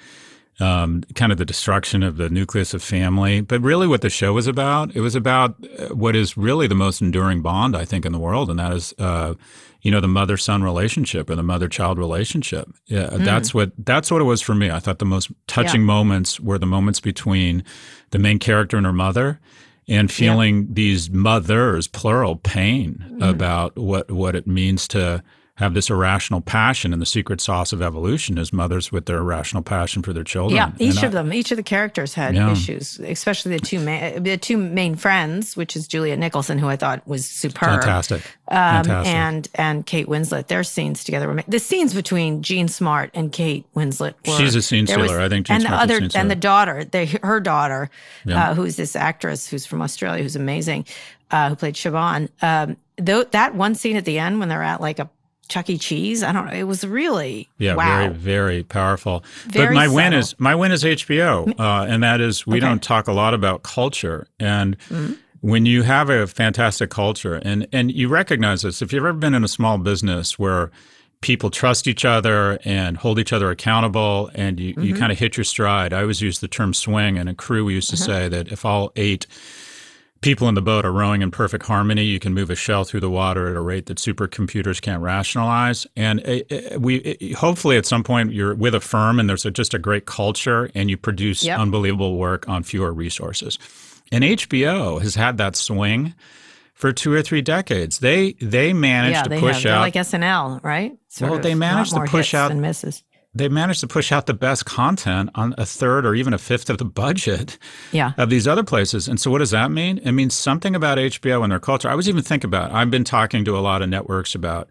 um, kind of the destruction of the nucleus of family. But really what the show was about, it was about what is really the most enduring bond, I think, in the world, and that is, uh, you know, the mother-son relationship or the mother-child relationship. Yeah, mm. that's what that's what it was for me. I thought the most touching yeah. moments were the moments between the main character and her mother, and feeling yeah. these mothers, plural, pain mm-hmm. about what, what it means to have this irrational passion. And the secret sauce of evolution is mothers with their irrational passion for their children. Yeah, each and of I, them, each of the characters had yeah. issues, especially the two ma- the two main friends, which is Juliet Nicholson, who I thought was superb. Fantastic. Um, Fantastic. And and Kate Winslet, their scenes together were the scenes between Jean Smart and Kate Winslet were. She's a scene stealer. Was, I think Jean and Smart's the other a scene stealer. and the daughter, the, her daughter, yeah. uh, who's this actress who's from Australia, who's amazing, uh, who played Siobhan. Um, though that one scene at the end when they're at like a Chuck E. Cheese. I don't know. It was really yeah, wow. very, very powerful. Very but my subtle. win is my win is H B O, uh, and that is we okay. don't talk a lot about culture. And mm-hmm. when you have a fantastic culture, and and you recognize this, if you've ever been in a small business where people trust each other and hold each other accountable, and you, mm-hmm. you kind of hit your stride. I always use the term swing, and in crew we used to mm-hmm. say that if all eight people in the boat are rowing in perfect harmony, you can move a shell through the water at a rate that supercomputers can't rationalize. And it, it, we it, hopefully at some point you're with a firm and there's a, just a great culture and you produce yep. unbelievable work on fewer resources. And H B O has had that swing for two or three decades. They they managed yeah, to they push have. They're out like S N L, right? Sort well, of, they managed to push out and misses. They managed to push out the best content on a third or even a fifth of the budget yeah. of these other places. And so what does that mean? It means something about H B O and their culture. I was even thinking about, I've been talking to a lot of networks about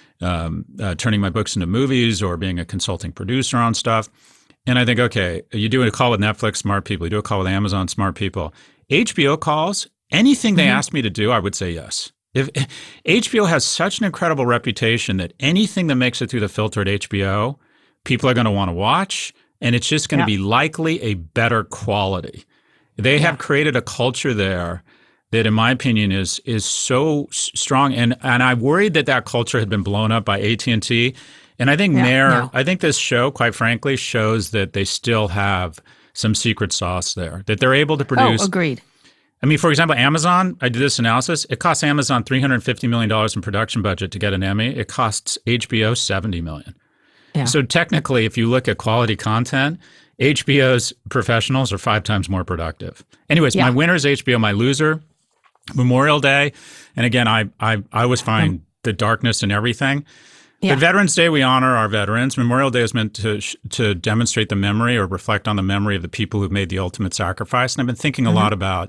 um, uh, turning my books into movies or being a consulting producer on stuff. And I think, okay, you do a call with Netflix, smart people. You do a call with Amazon, smart people. H B O calls, anything they mm-hmm. ask me to do, I would say yes. If H B O has such an incredible reputation that anything that makes it through the filter at H B O, people are going to want to watch, and it's just going to yeah. be likely a better quality. They yeah. have created a culture there that, in my opinion, is is so strong. And and I worried that that culture had been blown up by A T and T. And I think yeah, Mayor, no. I think this show, quite frankly, shows that they still have some secret sauce there, that they're able to produce. Oh, agreed. I mean, for example, Amazon, I did this analysis. It costs Amazon three hundred fifty million dollars in production budget to get an Emmy. It costs H B O seventy million dollars. Yeah. So technically, if you look at quality content, H B O's professionals are five times more productive. Anyways, yeah. my winner is H B O. My loser, Memorial Day. And again, I I, I always find mm. the darkness in everything. Yeah. But Veterans Day, we honor our veterans. Memorial Day is meant to to demonstrate the memory or reflect on the memory of the people who've made the ultimate sacrifice. And I've been thinking mm-hmm. a lot about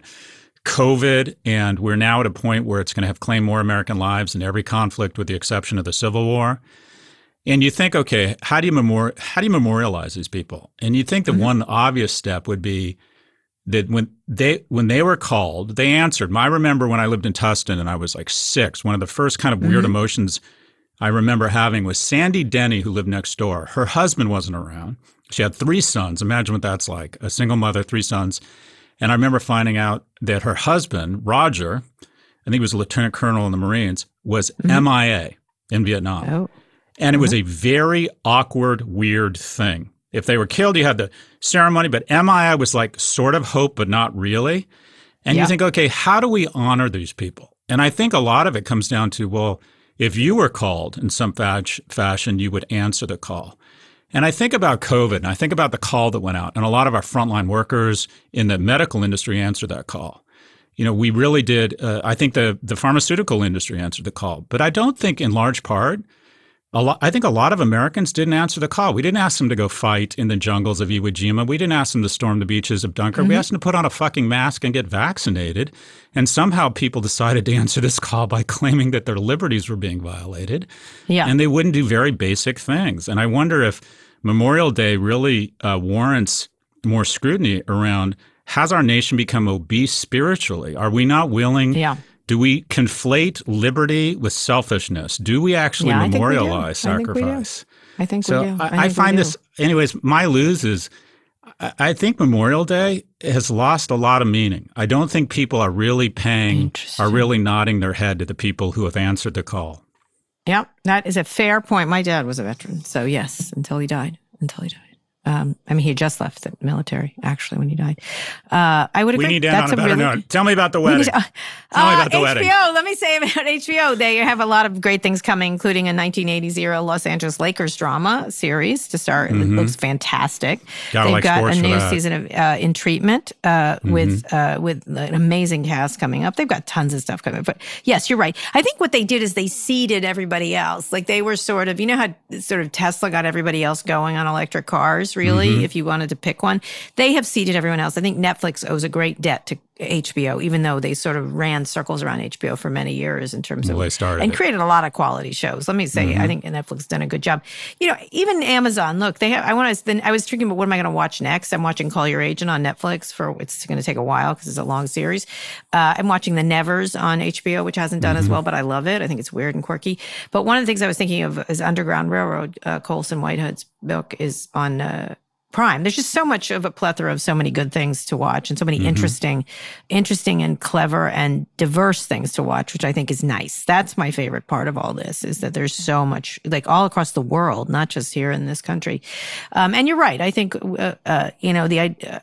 COVID, and we're now at a point where it's going to have claimed more American lives in every conflict with the exception of the Civil War. And you think, okay, how do you memori- how do you memorialize these people? And you think that mm-hmm. one obvious step would be that when they when they were called, they answered. I remember when I lived in Tustin and I was like six, one of the first kind of weird mm-hmm. emotions I remember having was Sandy Denny, who lived next door. Her husband wasn't around. She had three sons. Imagine what that's like, a single mother, three sons. And I remember finding out that her husband, Roger, I think he was a lieutenant colonel in the Marines, was mm-hmm. M I A in Vietnam. Oh. And it was a very awkward, weird thing. If they were killed, you had the ceremony, but M I A was like sort of hope, but not really. And yeah. you think, okay, how do we honor these people? And I think a lot of it comes down to, well, if you were called in some fas- fashion, you would answer the call. And I think about COVID, and I think about the call that went out, and a lot of our frontline workers in the medical industry answered that call. You know, we really did. Uh, I think the the pharmaceutical industry answered the call, but I don't think, in large part, a lot. I think a lot of Americans didn't answer the call. We didn't ask them to go fight in the jungles of Iwo Jima. We didn't ask them to storm the beaches of Dunkirk. Mm-hmm. We asked them to put on a fucking mask and get vaccinated. And somehow people decided to answer this call by claiming that their liberties were being violated. Yeah, and they wouldn't do very basic things. And I wonder if Memorial Day really uh, warrants more scrutiny around, has our nation become obese spiritually? Are we not willing? Yeah. Do we conflate liberty with selfishness? Do we actually yeah, memorialize I sacrifice? I think so we do. I, I, I find this, anyways, my lose is, I, I think Memorial Day has lost a lot of meaning. I don't think people are really paying, are really nodding their head to the people who have answered the call. Yep, that is a fair point. My dad was a veteran, so yes, until he died, until he died. Um, I mean, he had just left the military, actually, when he died. Uh, I would agree. We need to end on a better note. Tell me about the wedding. To, uh, Tell me about the H B O, wedding. Let me say about H B O. They have a lot of great things coming, including a nineteen eighties era Los Angeles Lakers drama series to start. Mm-hmm. It looks fantastic. Gotta They've like got sports a for new that. season of uh, In Treatment uh, mm-hmm. with uh, with an amazing cast coming up. They've got tons of stuff coming up. But yes, you're right. I think what they did is they seeded everybody else. Like they were sort of, you know how sort of Tesla got everybody else going on electric cars, really, mm-hmm. if you want wanted to pick one. They have seeded everyone else. I think Netflix owes a great debt to H B O, even though they sort of ran circles around H B O for many years in terms well, of, they started and it. created a lot of quality shows. Let me say, mm-hmm. I think Netflix has done a good job. You know, even Amazon, look, they have, I want to, then I was thinking about what am I going to watch next? I'm watching Call Your Agent on Netflix for, it's going to take a while because it's a long series. Uh, I'm watching The Nevers on H B O, which hasn't done mm-hmm. as well, but I love it. I think it's weird and quirky. But one of the things I was thinking of is Underground Railroad. uh, Colson Whitehead's book is on, uh, Prime. There's just so much of a plethora of so many good things to watch and so many mm-hmm. interesting, interesting and clever and diverse things to watch, which I think is nice. That's my favorite part of all this, is that there's so much, like all across the world, not just here in this country. Um, and you're right. I think, uh, uh, you know, the idea,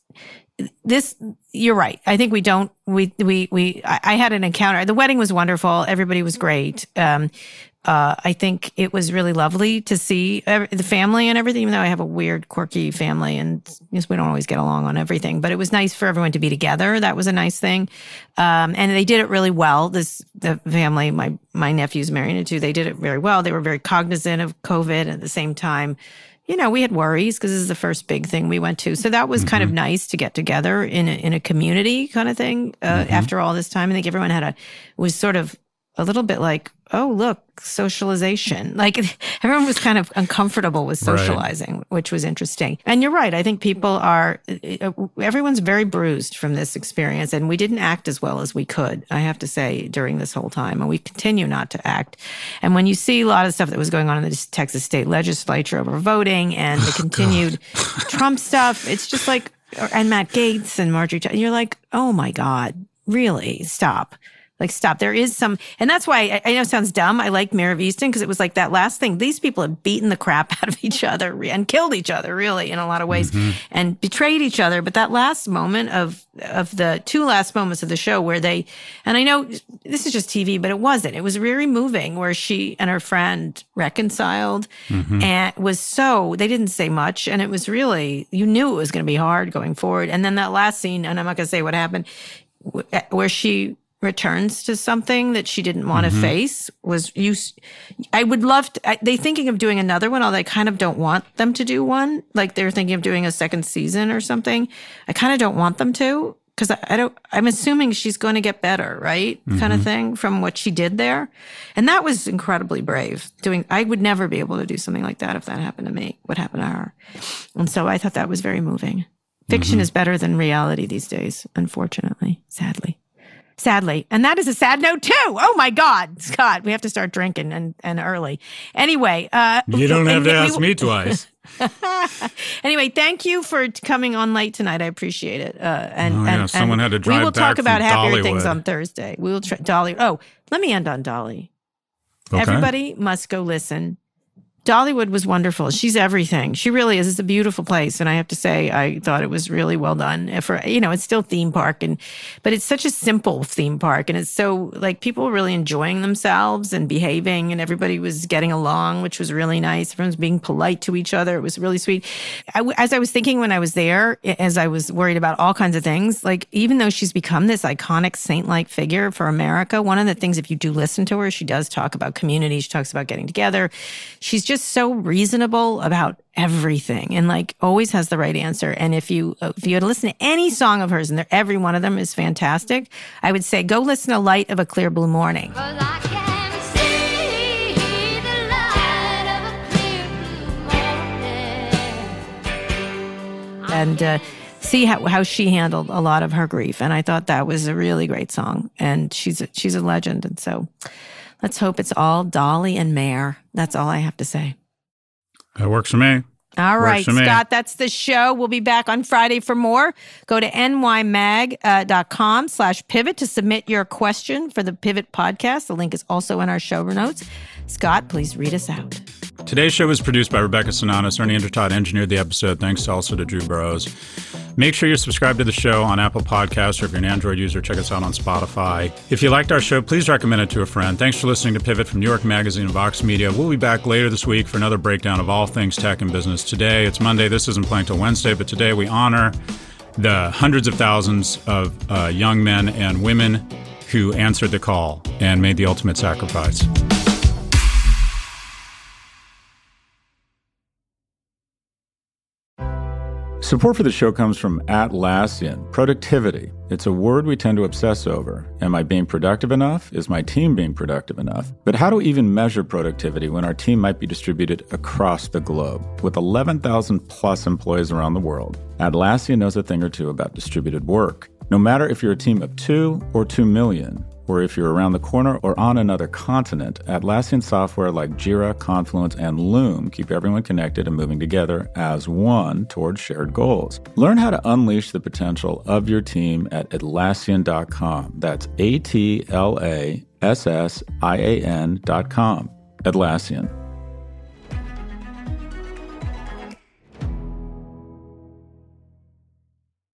uh, this, you're right. I think we don't, we, we, we, I, I had an encounter. The wedding was wonderful. Everybody was great. Um, Uh, I think it was really lovely to see every, the family and everything, even though I have a weird, quirky family and yes, we don't always get along on everything. But it was nice for everyone to be together. That was a nice thing. Um, and they did it really well. This the family, my my nephew's married into, they did it very well. They were very cognizant of COVID. At the same time, you know, we had worries because this is the first big thing we went to. So that was mm-hmm. kind of nice to get together in a, in a community kind of thing uh, mm-hmm. after all this time. I think everyone had a, was sort of a little bit like, oh, look, socialization. Like everyone was kind of uncomfortable with socializing, right. which was interesting. And you're right. I think people are, everyone's very bruised from this experience. And we didn't act as well as we could, I have to say, during this whole time. And we continue not to act. And when you see a lot of stuff that was going on in the Texas state legislature over voting and the continued Trump stuff, it's just like, and Matt Gaetz and Marjorie, you're like, oh my God, really? Stop. Like, stop. There is some, and that's why I, I know it sounds dumb. I like Mare of Easton because it was like that last thing. These people have beaten the crap out of each other and killed each other, really, in a lot of ways, mm-hmm. and betrayed each other. But that last moment of of the two last moments of the show where they, and I know this is just T V, but it wasn't. It was very moving where she and her friend reconciled, mm-hmm. and it was so, they didn't say much, and it was really, you knew it was going to be hard going forward. And then that last scene, and I'm not going to say what happened, where she returns to something that she didn't want to mm-hmm. face was you. I would love to, I, they thinking of doing another one, although I kind of don't want them to do one. Like they're thinking of doing a second season or something. I kind of don't want them to because I, I don't, I'm assuming she's going to get better, right? Mm-hmm. Kind of thing from what she did there. And that was incredibly brave doing. I would never be able to do something like that if that happened to me, what happened to her. And so I thought that was very moving. Fiction mm-hmm. is better than reality these days, unfortunately, sadly. Sadly. And that is a sad note too. Oh my God, Scott, we have to start drinking and, and early. Anyway. Uh, you don't have to we, ask we, me twice. Anyway, thank you for coming on late tonight. I appreciate it. Uh, and, oh, yeah. and, Someone and had to drive we will back talk about happier Dollywood. things on Thursday. We will try Dolly. Oh, let me end on Dolly. Okay. Everybody must go listen. Dollywood was wonderful. She's everything. She really is. It's a beautiful place. And I have to say, I thought it was really well done. For, you know, it's still theme park, and but it's such a simple theme park. And it's so, like, people were really enjoying themselves and behaving, and everybody was getting along, which was really nice. Everyone's being polite to each other. It was really sweet. I, as I was thinking when I was there, as I was worried about all kinds of things, like, even though she's become this iconic saint-like figure for America, one of the things, if you do listen to her, she does talk about community. She talks about getting together. She's just so reasonable about everything, and like always has the right answer. And if you if you had to listen to any song of hers, and every one of them is fantastic, I would say go listen to Light of a Clear Blue Morning. And uh, see how, how she handled a lot of her grief. And I thought that was a really great song. And she's a, she's a legend. And so let's hope it's all Dolly and Mare. That's all I have to say. That works for me. All right, Scott, me. That's the show. We'll be back on Friday for more. Go to nymag.com slash pivot to submit your question for the Pivot podcast. The link is also in our show notes. Scott, please read us out. Today's show was produced by Rebecca Sonanis. Ernie Intertot engineered the episode. Thanks also to Drew Burrows. Make sure you're subscribed to the show on Apple Podcasts, or if you're an Android user, check us out on Spotify. If you liked our show, please recommend it to a friend. Thanks for listening to Pivot from New York Magazine and Vox Media. We'll be back later this week for another breakdown of all things tech and business. Today, it's Monday. This isn't playing till Wednesday, but today we honor the hundreds of thousands of uh, young men and women who answered the call and made the ultimate sacrifice. Support for the show comes from Atlassian. Productivity. It's a word we tend to obsess over. Am I being productive enough? Is my team being productive enough? But how do we even measure productivity when our team might be distributed across the globe? With eleven thousand plus employees around the world, Atlassian knows a thing or two about distributed work. No matter if you're a team of two or two million, or if you're around the corner or on another continent, Atlassian software like Jira, Confluence, and Loom keep everyone connected and moving together as one towards shared goals. Learn how to unleash the potential of your team at Atlassian dot com. That's A T L A S S I A N dot com. Atlassian.